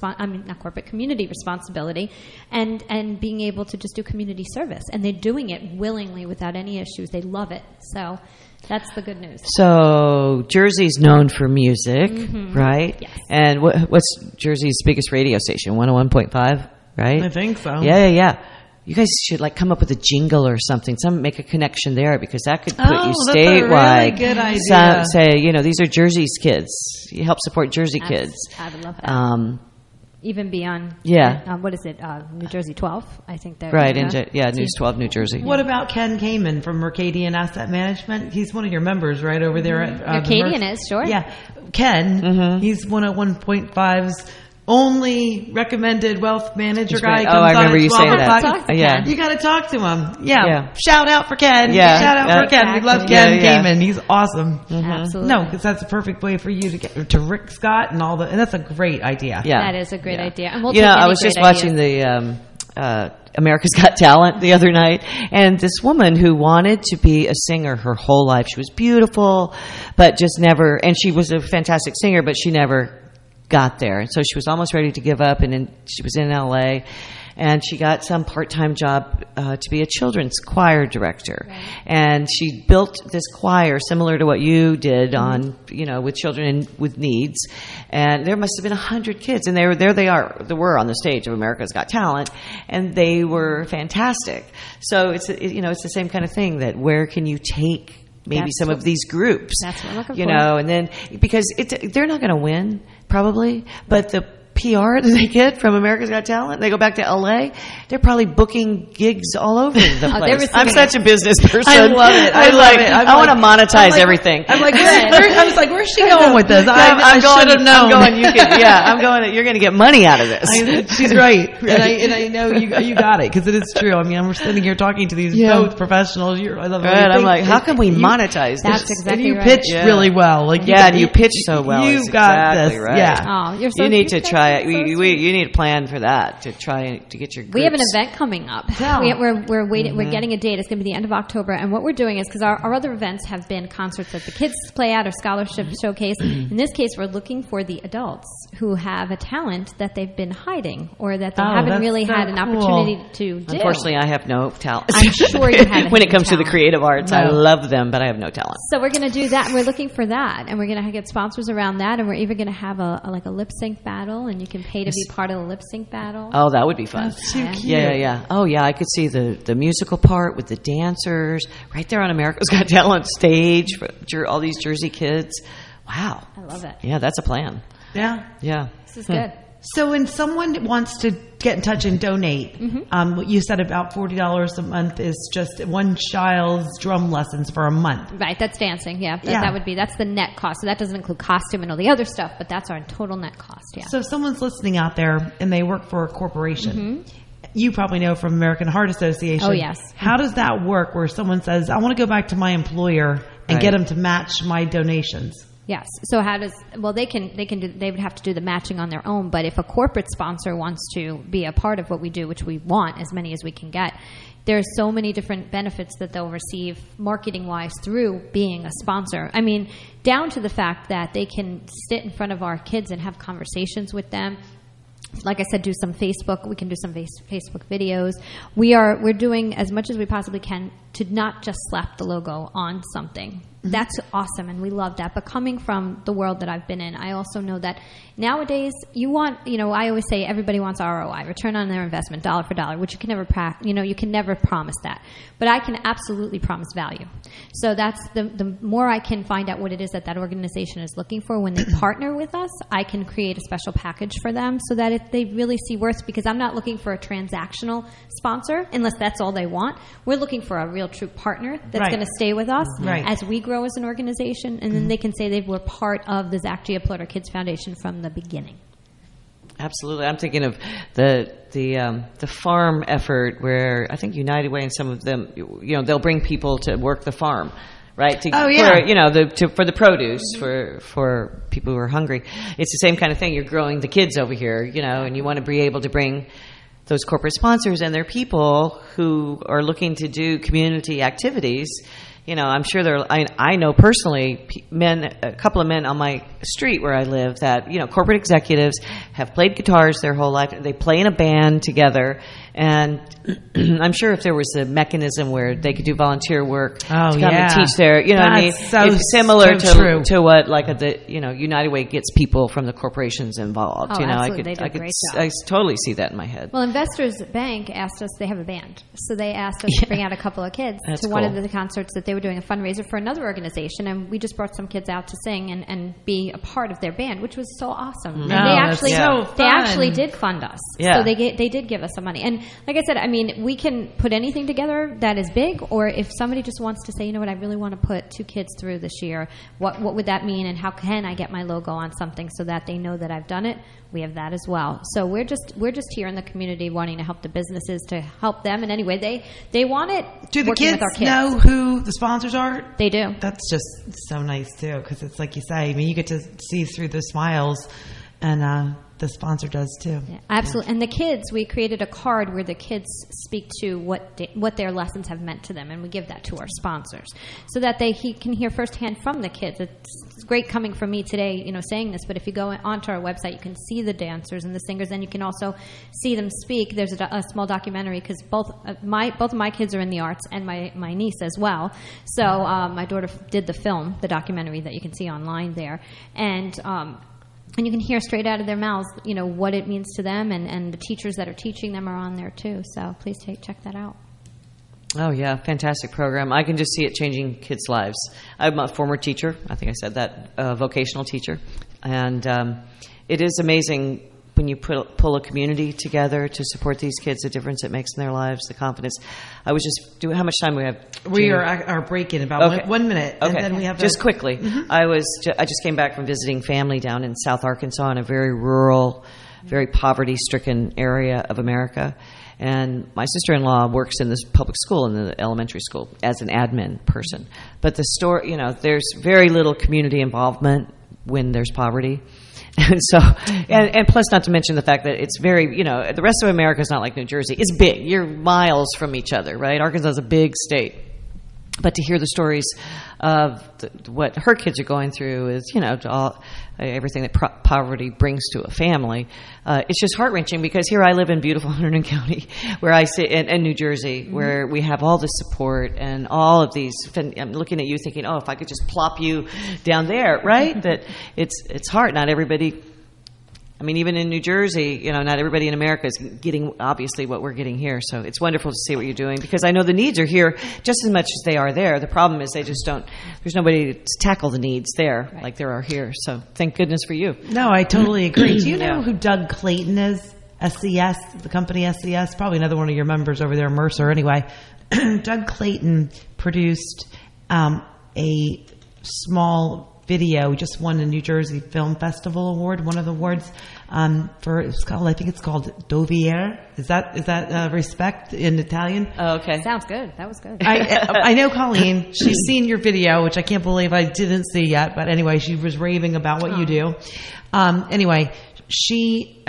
community responsibility and being able to just do community service. And they're doing it willingly without any issues. They love it. So that's the good news. So Jersey's known for music, right? Yes. And what's Jersey's biggest radio station? 101.5, right? I think so. Yeah. You guys should come up with a jingle or something. Make a connection there because that could put you statewide. That's a really good idea. Say, these are Jersey's kids. You help support Jersey kids. I would love that. Even beyond, what is it, New Jersey 12? I think that. Right, News 12, New Jersey. What about Ken Kamen from Mercadian Asset Management? He's one of your members, right, over there at Mercadian is, sure. Yeah. Ken, he's 101.5's only recommended wealth manager guy. I remember you saying that. Yeah. You got to talk to him. Yeah. Shout out for Ken. Yeah. Shout out for Ken. We love Ken Kamen. He's awesome. Absolutely. No, because that's a perfect way for you to get to Rick Scott and and that's a great idea. Yeah. That is a great idea. And we'll I was just watching the America's Got Talent the other night, and this woman who wanted to be a singer her whole life. She was beautiful, but just never, and she was a fantastic singer, but she never got there. And so she was almost ready to give up, and then she was in LA, and she got some part-time job to be a children's choir director. Right. And she built this choir similar to what you did on, with children with needs. And there must have been 100 kids, and they were on the stage of America's Got Talent, and they were fantastic. So it's the same kind of thing, that where can you take some of these groups? That's what I'm looking for. And then because they're not going to win probably, but the PR that they get from America's Got Talent, they go back to LA, they're probably booking gigs all over the place. I'm such a business person. I love it. I want to monetize everything. I'm like, I was like, where's she going with this? I should have known. I'm going, you're going to get money out of this. She's right. And I know you got it, because it is true. I mean, we're sitting here talking to these both professionals. I love it. I'm like, how can we monetize this? That's exactly and you right. pitch really well. And you pitch so well. You got this. Right. Yeah. Oh, you're so You need to try try it. You need a plan for that to try to get your groups. We have an event coming up. We're waiting. We're getting a date. It's going to be the end of October. And what we're doing is, because our other events have been concerts that the kids play at or scholarship showcase. In this case, we're looking for the adults who have a talent that they've been hiding or that they haven't really had an opportunity to do. Unfortunately, I have no talent. I'm sure you have. When it comes to the creative arts, I love them, but I have no talent. So we're going to do that. We're looking for that, and we're going to get sponsors around that, and we're even going to have a lip sync battle, and you can pay to be part of the lip sync battle. Oh, that would be fun. That's so cute. Yeah. Oh, yeah, I could see the musical part with the dancers right there on America's Got Talent stage for all these Jersey kids. Wow. I love it. Yeah, that's a plan. Yeah. Yeah. This is good. So when someone wants to get in touch and donate, what you said about $40 a month is just one child's drum lessons for a month. Right, that's dancing, that's the net cost. So that doesn't include costume and all the other stuff, but that's our total net cost, yeah. So if someone's listening out there and they work for a corporation, you probably know from American Heart Association. Oh, yes. How does that work where someone says, I want to go back to my employer and get them to match my donations? Yes. So how does they would have to do the matching on their own, but if a corporate sponsor wants to be a part of what we do, which we want as many as we can get, there's so many different benefits that they'll receive marketing wise through being a sponsor. I mean, down to the fact that they can sit in front of our kids and have conversations with them. Like I said, do some Facebook. We can do some Facebook videos. We're doing as much as we possibly can to not just slap the logo on something. That's awesome, and we love that. But coming from the world that I've been in, I also know that nowadays I always say everybody wants ROI, return on their investment, dollar for dollar, which you can never promise that. But I can absolutely promise value. So that's the more I can find out what it is that organization is looking for when they partner with us, I can create a special package for them so that if they really see worth, because I'm not looking for a transactional sponsor unless that's all they want. We're looking for a real true partner that's going to stay with us as we grow as an organization, and then they can say they were part of the Zach Gia Ploder Kids Foundation from the beginning. Absolutely. I'm thinking of the farm effort where I think United Way and some of them, they'll bring people to work the farm, right? For the produce for people who are hungry. It's the same kind of thing. You're growing the kids over here, and you want to be able to bring those corporate sponsors and their people who are looking to do community activities. I'm sure I know personally a couple of men on my street where I live that, corporate executives have played guitars their whole life. They play in a band together. And I'm sure if there was a mechanism where they could do volunteer work to come and teach their, it's similar to what United Way gets people from the corporations involved. Oh, absolutely. They do a great job. I totally see that in my head. Well, Investors Bank asked us, they have a band, so they asked us to bring out a couple of kids to one of the concerts that they were doing a fundraiser for another organization, and we just brought some kids out to sing and be a part of their band, which was so awesome. And they actually did fund us. Yeah. So they did give us some money. And like I said, I mean, we can put anything together that is big, or if somebody just wants to say, you know what, I really want to put 2 kids through this year, what would that mean, and how can I get my logo on something so that they know that I've done it? We have that as well. So we're just here in the community wanting to help the businesses to help them in any way. They want it. Do the kids with our kids know who the sponsors are? They do. That's just so nice too, because it's like you say. I mean, you get to see through the smiles, and the sponsor does too. Yeah, absolutely. Yeah. And the kids, we created a card where the kids speak to what their lessons have meant to them, and we give that to our sponsors so that he can hear firsthand from the kids. It's great coming from me today, saying this, but if you go onto our website, you can see the dancers and the singers, and you can also see them speak. There's a small documentary because both of my kids are in the arts, and my niece as well. So my daughter did the documentary that you can see online there, and you can hear straight out of their mouths, what it means to them, and the teachers that are teaching them are on there too. So please check that out. Oh, yeah. Fantastic program. I can just see it changing kids' lives. I'm a former teacher. I think I said that, vocational teacher. And it is amazing when you pull a community together to support these kids, the difference it makes in their lives, the confidence. I was just doing, how much time do we have? We are breaking about 1 minute. Okay. And then we have just quickly. Mm-hmm. I just came back from visiting family down in South Arkansas in a very rural, very poverty-stricken area of America. And my sister-in-law works in this public school, in the elementary school, as an admin person. But there's very little community involvement when there's poverty. And so, and plus, not to mention the fact that it's very, the rest of America is not like New Jersey. It's big. You're miles from each other, right? Arkansas is a big state. But to hear the stories of what her kids are going through is, everything that poverty brings to a family. It's just heart-wrenching because here I live in beautiful Hunterdon County, where I sit in New Jersey, where we have all this support and all of these. I'm looking at you thinking, if I could just plop you down there, right? That it's hard. Not everybody. I mean, even in New Jersey, not everybody in America is getting, obviously, what we're getting here. So it's wonderful to see what you're doing because I know the needs are here just as much as they are there. The problem is they just don't, there's nobody to tackle the needs there like there are here. So thank goodness for you. No, I totally agree. Do you know who Doug Clayton is? SCS, the company SCS? Probably another one of your members over there, Mercer, anyway. Doug Clayton produced a small video. We just won the New Jersey Film Festival Award, one of the awards I think it's called Dovier. Is that respect in Italian? Oh, okay. Sounds good. That was good. I know Colleen. She's seen your video, which I can't believe I didn't see yet. But anyway, she was raving about what you do. Anyway, he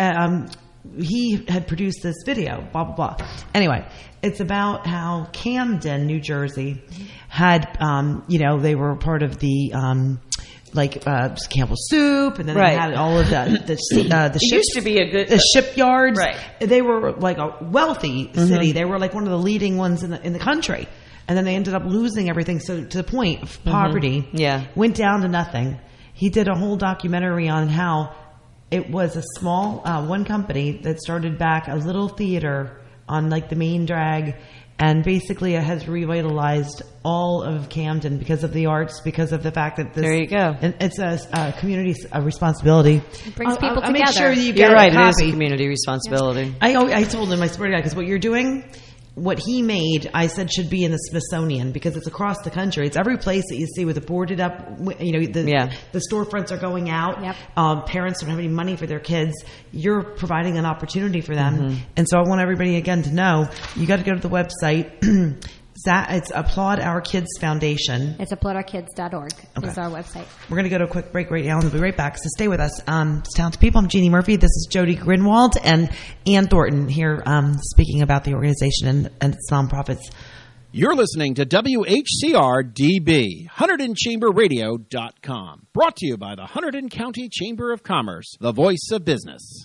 had produced this video. Blah blah blah. Anyway, it's about how Camden, New Jersey, had they were part of the Campbell's Soup, and then they had all of the it used to be the shipyards. Right. They were like a wealthy city. They were like one of the leading ones in the country, and then they ended up losing everything. So to the point of poverty, went down to nothing. He did a whole documentary on how it was a small one company that started back a little theater on like the main drag. And basically, it has revitalized all of Camden because of the arts, because of the fact that there you go. It's a community responsibility. It brings people together. I'll make sure you You're get right. a copy. It is a community responsibility. I told him, I swear to God, because what you're doing, what he made, I said should be in the Smithsonian because it's across the country. It's every place that you see with it boarded up. The storefronts are going out. Yep. Parents don't have any money for their kids. You're providing an opportunity for them, and so I want everybody again to know you got to go to the website. It's Applaud Our Kids Foundation. It's applaudourkids.org is our website. We're going to go to a quick break right now and we'll be right back. So stay with us. Talented people, I'm Jeannie Murphy. This is Jody Grinwald and Ann Thornton here speaking about the organization and its nonprofits. You're listening to WHCR-DB, HunterdonChamberRadio.com. Brought to you by the Hunterdon County Chamber of Commerce, the voice of business.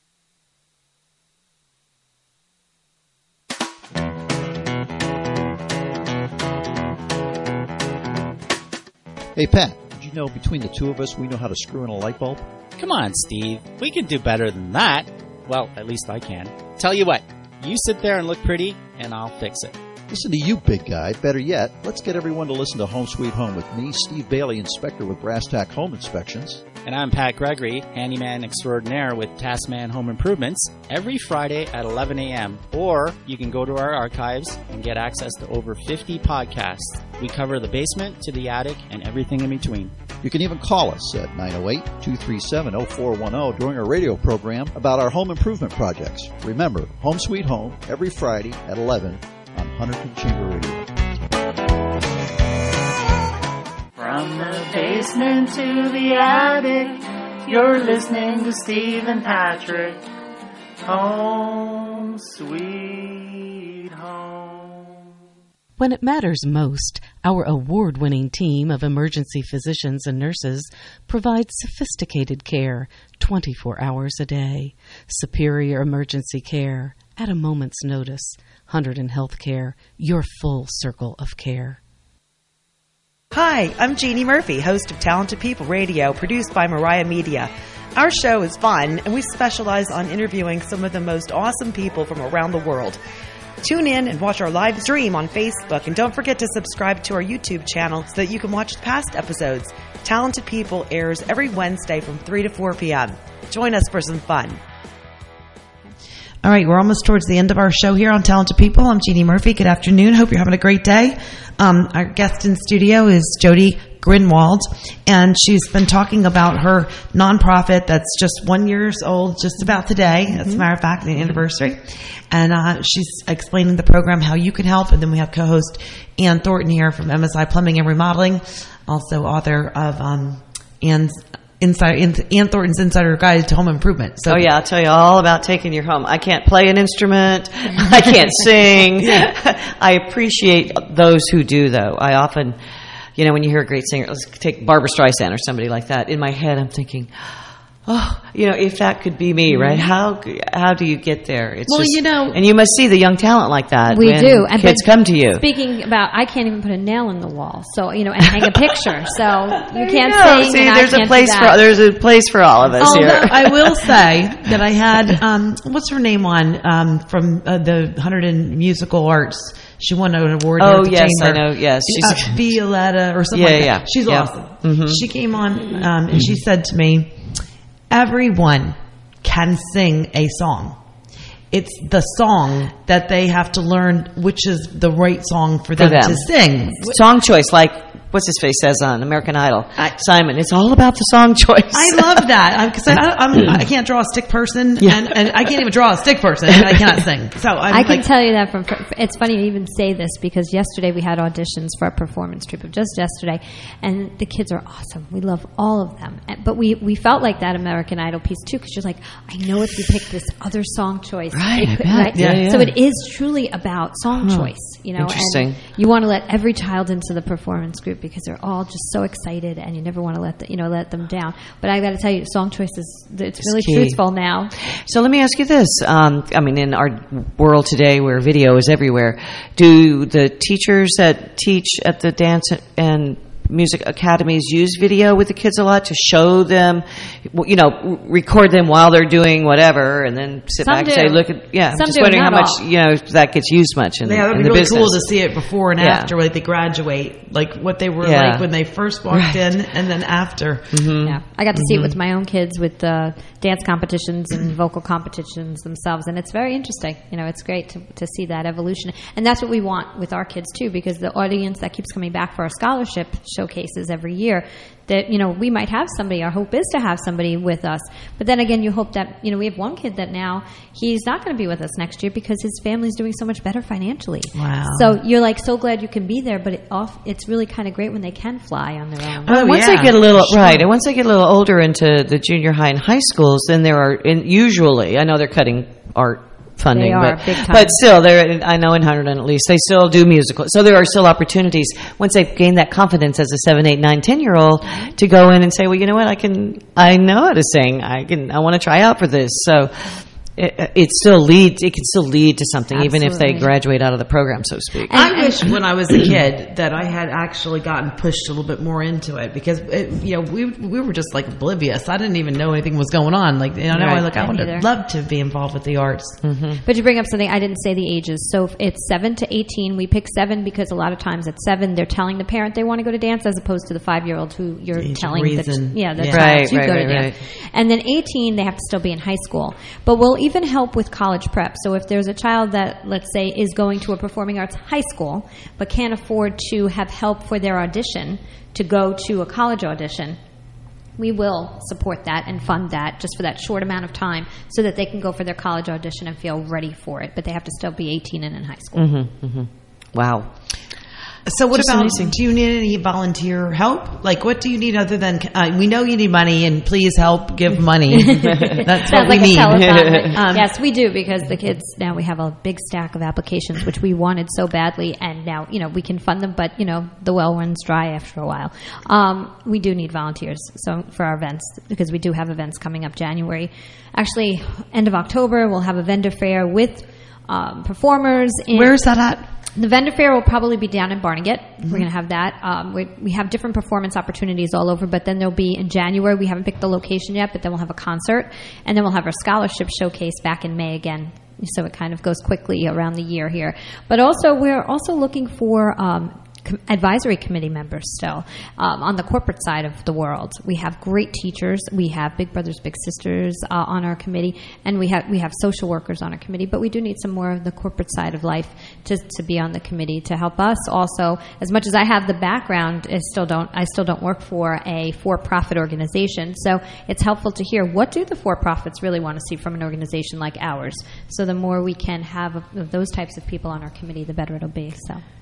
Hey, Pat, did you know between the two of us, we know how to screw in a light bulb? Come on, Steve. We can do better than that. Well, at least I can. Tell you what, you sit there and look pretty, and I'll fix it. Listen to you, big guy. Better yet, let's get everyone to listen to Home Sweet Home with me, Steve Bailey, inspector with Brass Tack Home Inspections. And I'm Pat Gregory, handyman extraordinaire with Taskman Home Improvements, every Friday at 11 a.m. Or you can go to our archives and get access to over 50 podcasts. We cover the basement to the attic and everything in between. You can even call us at 908-237-0410 during our radio program about our home improvement projects. Remember, Home Sweet Home, every Friday at 11 on Hunterdon Chamber Radio. From the basement to the attic, you're listening to Steve and Patrick. Home Sweet Home. When it matters most, our award-winning team of emergency physicians and nurses provides sophisticated care 24 hours a day. Superior emergency care at a moment's notice. Hunterdon Healthcare, your full circle of care. Hi, I'm Jeannie Murphy, host of Talented People Radio, produced by Mariah Media. Our show is fun, and we specialize on interviewing some of the most awesome people from around the world. Tune in and watch our live stream on Facebook, and don't forget to subscribe to our YouTube channel so that you can watch past episodes. Talented People airs every Wednesday from 3 to 4 p.m. Join us for some fun. All right, we're almost towards the end of our show here on Talented People. I'm Jeannie Murphy. Good afternoon. Hope you're having a great day. Our guest in studio is Jody Grinwald, and she's been talking about her nonprofit that's just 1 year old, just about today, as a matter of fact, the anniversary. And she's explaining the program, how you can help. And then we have co-host Ann Thornton here from MSI Plumbing and Remodeling, also author of Ann's Ann Thornton's Insider Guide to Home Improvement. So, oh yeah, I'll tell you all about taking your home. I can't play an instrument. I can't sing. I appreciate those who do, though. I often, when you hear a great singer, let's take Barbara Streisand or somebody like that. In my head, I'm thinking, oh, if that could be me, right? How do you get there? It's and you must see the young talent like that. We when do. And kids come to you. Speaking about, I can't even put a nail in the wall, so and hang a picture. So you can't sing. See, and there's I a can't place do that. there's a place for all of us here. I will say that I had what's her name on from the 100 musical arts. She won an award. Oh, at the yes, Chamber. I know. Yes, she's Violetta or something like that. Yeah. She's awesome. Mm-hmm. She came on and she said to me, "Everyone can sing a song. It's the song that they have to learn, which is the right song for them to sing. Song choice, like what's his face says on American Idol, Simon. It's all about the song choice. I love that because I can't draw a stick person, and I can't even draw a stick person, and I cannot sing. So I can tell you that from. It's funny to even say this because yesterday we had auditions for a performance troupe just yesterday, and the kids are awesome. We love all of them, but we felt like that American Idol piece too because you're like, I know if you pick this other song choice, right? Yeah. So it is truly about song choice, Interesting. And you want to let every child into the performance group because they're all just so excited, and you never want to let them down. But I got to tell you, song choice it's really key. truthful now. So let me ask you this: in our world today, where video is everywhere, do the teachers that teach at the dance and music academies use video with the kids a lot to show them, record them while they're doing whatever, and then sit Some back do. and say, "Look at." Yeah, I'm Some just do, wondering how not much all. that gets used much in, that'd in be the really business. cool to see it before and after, like they graduate, like what they were like when they first walked in, and then after. Mm-hmm. Yeah, I got to see it with my own kids with dance competitions and vocal competitions themselves, and it's very interesting. It's great to see that evolution, and that's what we want with our kids too, because the audience that keeps coming back for our scholarship showcases every year. That we might have somebody. Our hope is to have somebody with us, but then again, you hope that we have one kid that now he's not going to be with us next year because his family's doing so much better financially. Wow! So you're like so glad you can be there, but it's really kind of great when they can fly on their own. Well, once they get a little and once they get a little older into the junior high and high schools, then there are usually, I know they're cutting art funding, they are, big time. but still, I know in Hunterdon at least, they still do musical. So there are still opportunities once they've gained that confidence as a 7, 8, 9, 10-year-old to go in and say, well, you know what, I know how to sing. I want to try out for this. So it can still lead to something. Absolutely. Even if they graduate out of the program, so to speak. I wish when I was a kid that I had actually gotten pushed a little bit more into it because we were just like oblivious. I didn't even know anything was going on. Like now I would have loved to be involved with the arts. Mm-hmm. But you bring up something I didn't say the ages. So it's 7 to 18. We pick 7 because a lot of times at 7 they're telling the parent they want to go to dance as opposed to the 5-year-old who you're telling the child to go to dance. And then 18 they have to still be in high school. But we'll even help with college prep. So if there's a child that, let's say, is going to a performing arts high school but can't afford to have help for their audition to go to a college audition, we will support that and fund that just for that short amount of time so that they can go for their college audition and feel ready for it. But they have to still be 18 and in high school. Mm-hmm, mm-hmm. Wow. So what Just about, amazing. do you need any volunteer help? Like what do you need other than, we know you need money and please help give money. That's what we need. Yes, we do because the kids, now we have a big stack of applications which we wanted so badly and now, we can fund them, but the well runs dry after a while. We do need volunteers so for our events because we do have events coming up January. Actually, end of October, we'll have a vendor fair with performers. Where's that at? The vendor fair will probably be down in Barnegat. Mm-hmm. We're going to have that. We have different performance opportunities all over, but then there'll be in January. We haven't picked the location yet, but then we'll have a concert, and then we'll have our scholarship showcase back in May again. So it kind of goes quickly around the year here. But also, we're also looking for advisory committee members still on the corporate side of the world. We have great teachers. We have big brothers, big sisters on our committee, and we have social workers on our committee. But we do need some more of the corporate side of life to be on the committee to help us. Also, as much as I have the background, I still don't work for a for-profit organization. So it's helpful to hear what do the for-profits really want to see from an organization like ours. So the more we can have of those types of people on our committee, the better it'll be. So.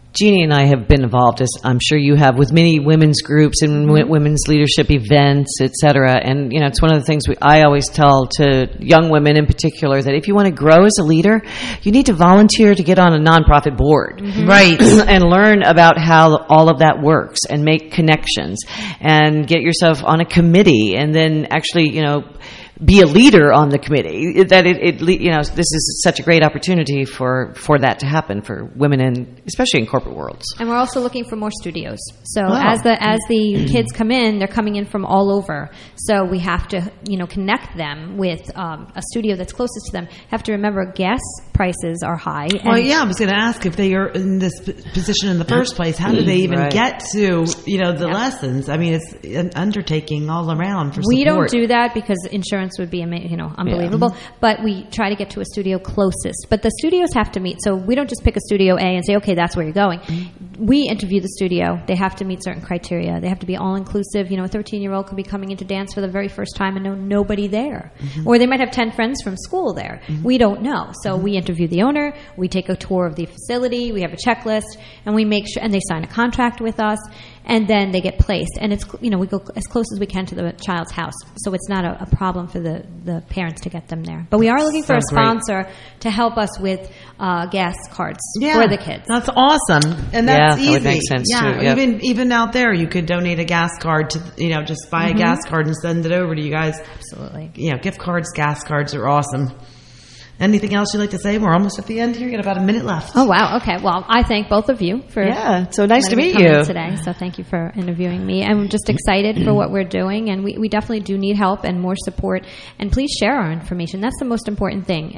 Jeannie and I have been involved, as I'm sure you have, with many women's groups and women's leadership events, et cetera. And, it's one of the things I always tell to young women in particular, that if you want to grow as a leader, you need to volunteer to get on a nonprofit board. Right. And learn about how all of that works and make connections and get yourself on a committee and then actually, be a leader on the committee. That this is such a great opportunity for that to happen for women, especially in corporate worlds. And we're also looking for more studios. So Wow. as the kids come in, they're coming in from all over. So we have to connect them with a studio that's closest to them. Have to remember, gas prices are high. Well, I was going to ask, if they are in this position in the first place, how do they even get to the lessons? I mean, it's an undertaking all around for support. We don't do that because insurance would be unbelievable. But we try to get to a studio closest. But the studios have to meet. So we don't just pick a studio A and say, okay, that's where you're going. We interview the studio. They have to meet certain criteria. They have to be all-inclusive. A 13-year-old could be coming into dance for the very first time and know nobody there. Or they might have 10 friends from school there. We don't know. So we interview the owner. We take a tour of the facility. We have a checklist. And we make sure, and they sign a contract with us. And then they get placed. And it's, we go as close as we can to the child's house. So it's not a problem for the parents to get them there. But we are looking for a sponsor to help us with gas cards for the kids. That's awesome. And that's easy. That would make sense too. Yep. Even out there, you could donate a gas card to, just buy a gas card and send it over to you guys. Absolutely. Gift cards, gas cards are awesome. Anything else you'd like to say? We're almost at the end here. You got about a minute left. Oh, wow. Okay. Well, I thank both of you for so nice to meet coming you today. So thank you for interviewing me. I'm just excited for what we're doing, and we definitely do need help and more support. And please share our information. That's the most important thing.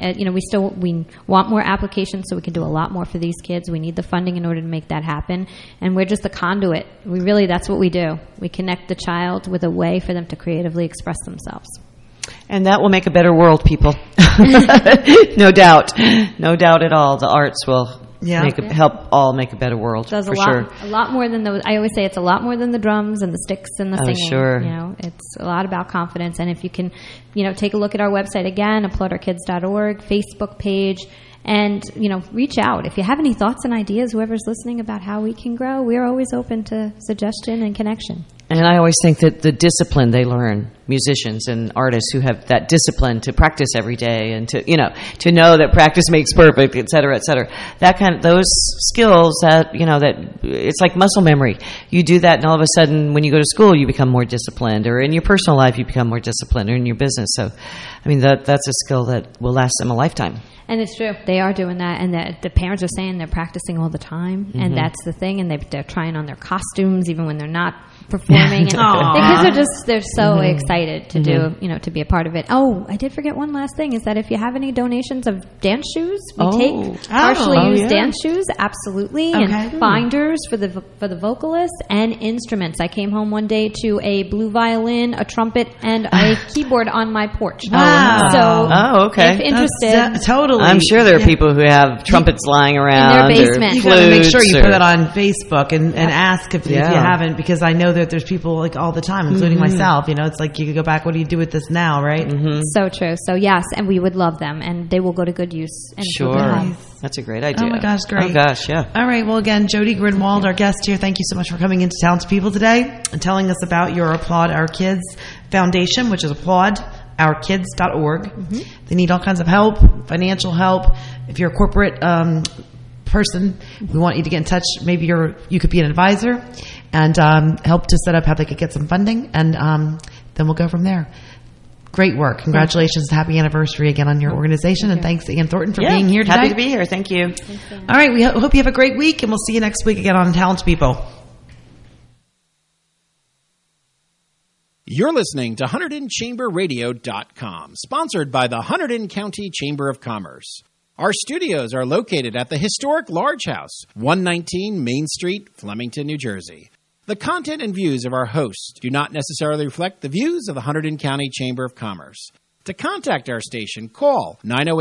We want more applications so we can do a lot more for these kids. We need the funding in order to make that happen, and we're just the conduit. That's what we do. We connect the child with a way for them to creatively express themselves. And that will make a better world, people. No doubt. No doubt at all. The arts will help all make a better world, Does for a lot more than those. I always say it's a lot more than the drums and the sticks and the singing. Sure. It's a lot about confidence. And if you can, take a look at our website again, applaudourkids.org, Facebook page, and, reach out. If you have any thoughts and ideas, whoever's listening, about how we can grow, we're always open to suggestion and connection. And I always think that the discipline they learn, musicians and artists who have that discipline to practice every day and to know that practice makes perfect, et cetera, those skills that it's like muscle memory. You do that, and all of a sudden, when you go to school, you become more disciplined, or in your personal life, you become more disciplined, or in your business. So, that's a skill that will last them a lifetime. And it's true. They are doing that. And the parents are saying they're practicing all the time. Mm-hmm. And that's the thing. And they're trying on their costumes even when they're not performing. And the kids they're so excited to do, to be a part of it. Oh, I did forget one last thing, is that if you have any donations of dance shoes, we take partially used dance shoes, absolutely. Okay. And binders for the vocalists and instruments. I came home one day to a blue violin, a trumpet, and a keyboard on my porch. Wow. So okay. If interested, totally. I'm sure there are people who have trumpets lying around in their basement. You got to make sure you put that on Facebook and ask if you haven't, because I know that there's people all the time, including myself. It's like you could go back. What do you do with this now, right? Mm-hmm. So true. So yes, and we would love them, and they will go to good use. And sure, that's a great idea. Oh my gosh, great! Oh gosh, yeah. All right. Well, again, Jody Grinwald, our guest here. Thank you so much for coming into Talented People today and telling us about your Applaud Our Kids Foundation, which is applaudourkids.org. Mm-hmm. They need all kinds of help, financial help. If you're a corporate person, we want you to get in touch. Maybe you could be an advisor and help to set up how they could get some funding, and then we'll go from there. Great work. Congratulations. Happy anniversary again on your organization. And thanks to Ann Thornton for being here today. Happy to be here. Thank you. All right. We hope you have a great week, and we'll see you next week again on Talented People. You're listening to HunterdonChamberRadio.com, sponsored by the Hunterdon County Chamber of Commerce. Our studios are located at the historic Large House, 119 Main Street, Flemington, New Jersey. The content and views of our hosts do not necessarily reflect the views of the Hunterdon County Chamber of Commerce. To contact our station, call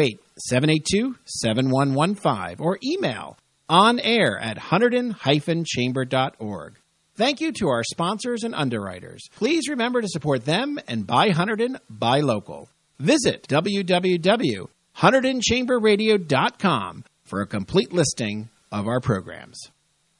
908-782-7115 or email onair@hunterdon-chamber.org. Thank you to our sponsors and underwriters. Please remember to support them and buy Hunterdon, buy local. Visit www.HunterdonChamberRadio.com for a complete listing of our programs.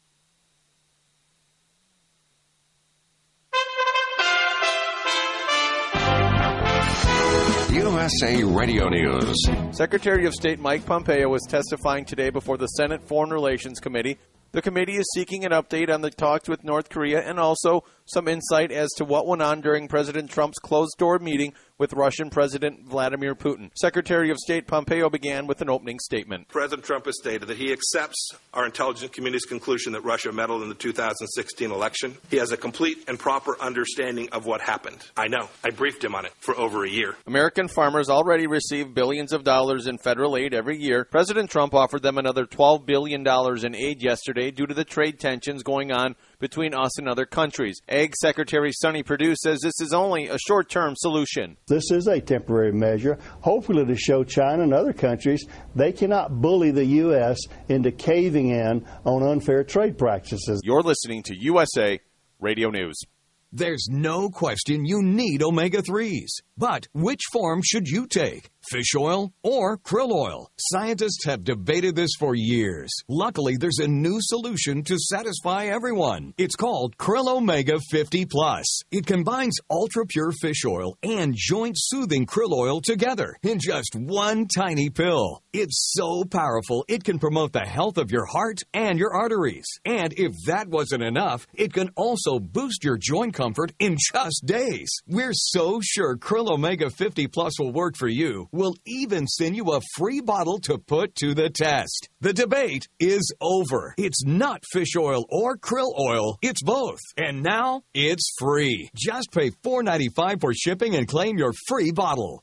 USA Radio News. Secretary of State Mike Pompeo was testifying today before the Senate Foreign Relations Committee. The committee is seeking an update on the talks with North Korea and also some insight as to what went on during President Trump's closed-door meeting with Russian President Vladimir Putin. Secretary of State Pompeo began with an opening statement. President Trump has stated that he accepts our intelligence community's conclusion that Russia meddled in the 2016 election. He has a complete and proper understanding of what happened. I know. I briefed him on it for over a year. American farmers already receive billions of dollars in federal aid every year. President Trump offered them another $12 billion in aid yesterday due to the trade tensions going on between us and other countries. Ag Secretary Sonny Perdue says this is only a short-term solution. This is a temporary measure, hopefully to show China and other countries they cannot bully the U.S. into caving in on unfair trade practices. You're listening to USA Radio News. There's no question you need omega-3s. But which form should you take? Fish oil or krill oil? Scientists have debated this for years. Luckily, there's a new solution to satisfy everyone. It's called Krill Omega 50 Plus. It combines ultra-pure fish oil and joint-soothing krill oil together in just one tiny pill. It's so powerful, it can promote the health of your heart and your arteries. And if that wasn't enough, it can also boost your joint comfort in just days. We're so sure Krill Omega 50 Plus will work for you. We'll even send you a free bottle to put to the test. The debate is over. It's not fish oil or krill oil. It's both. And now it's free. Just pay $4.95 for shipping and claim your free bottle.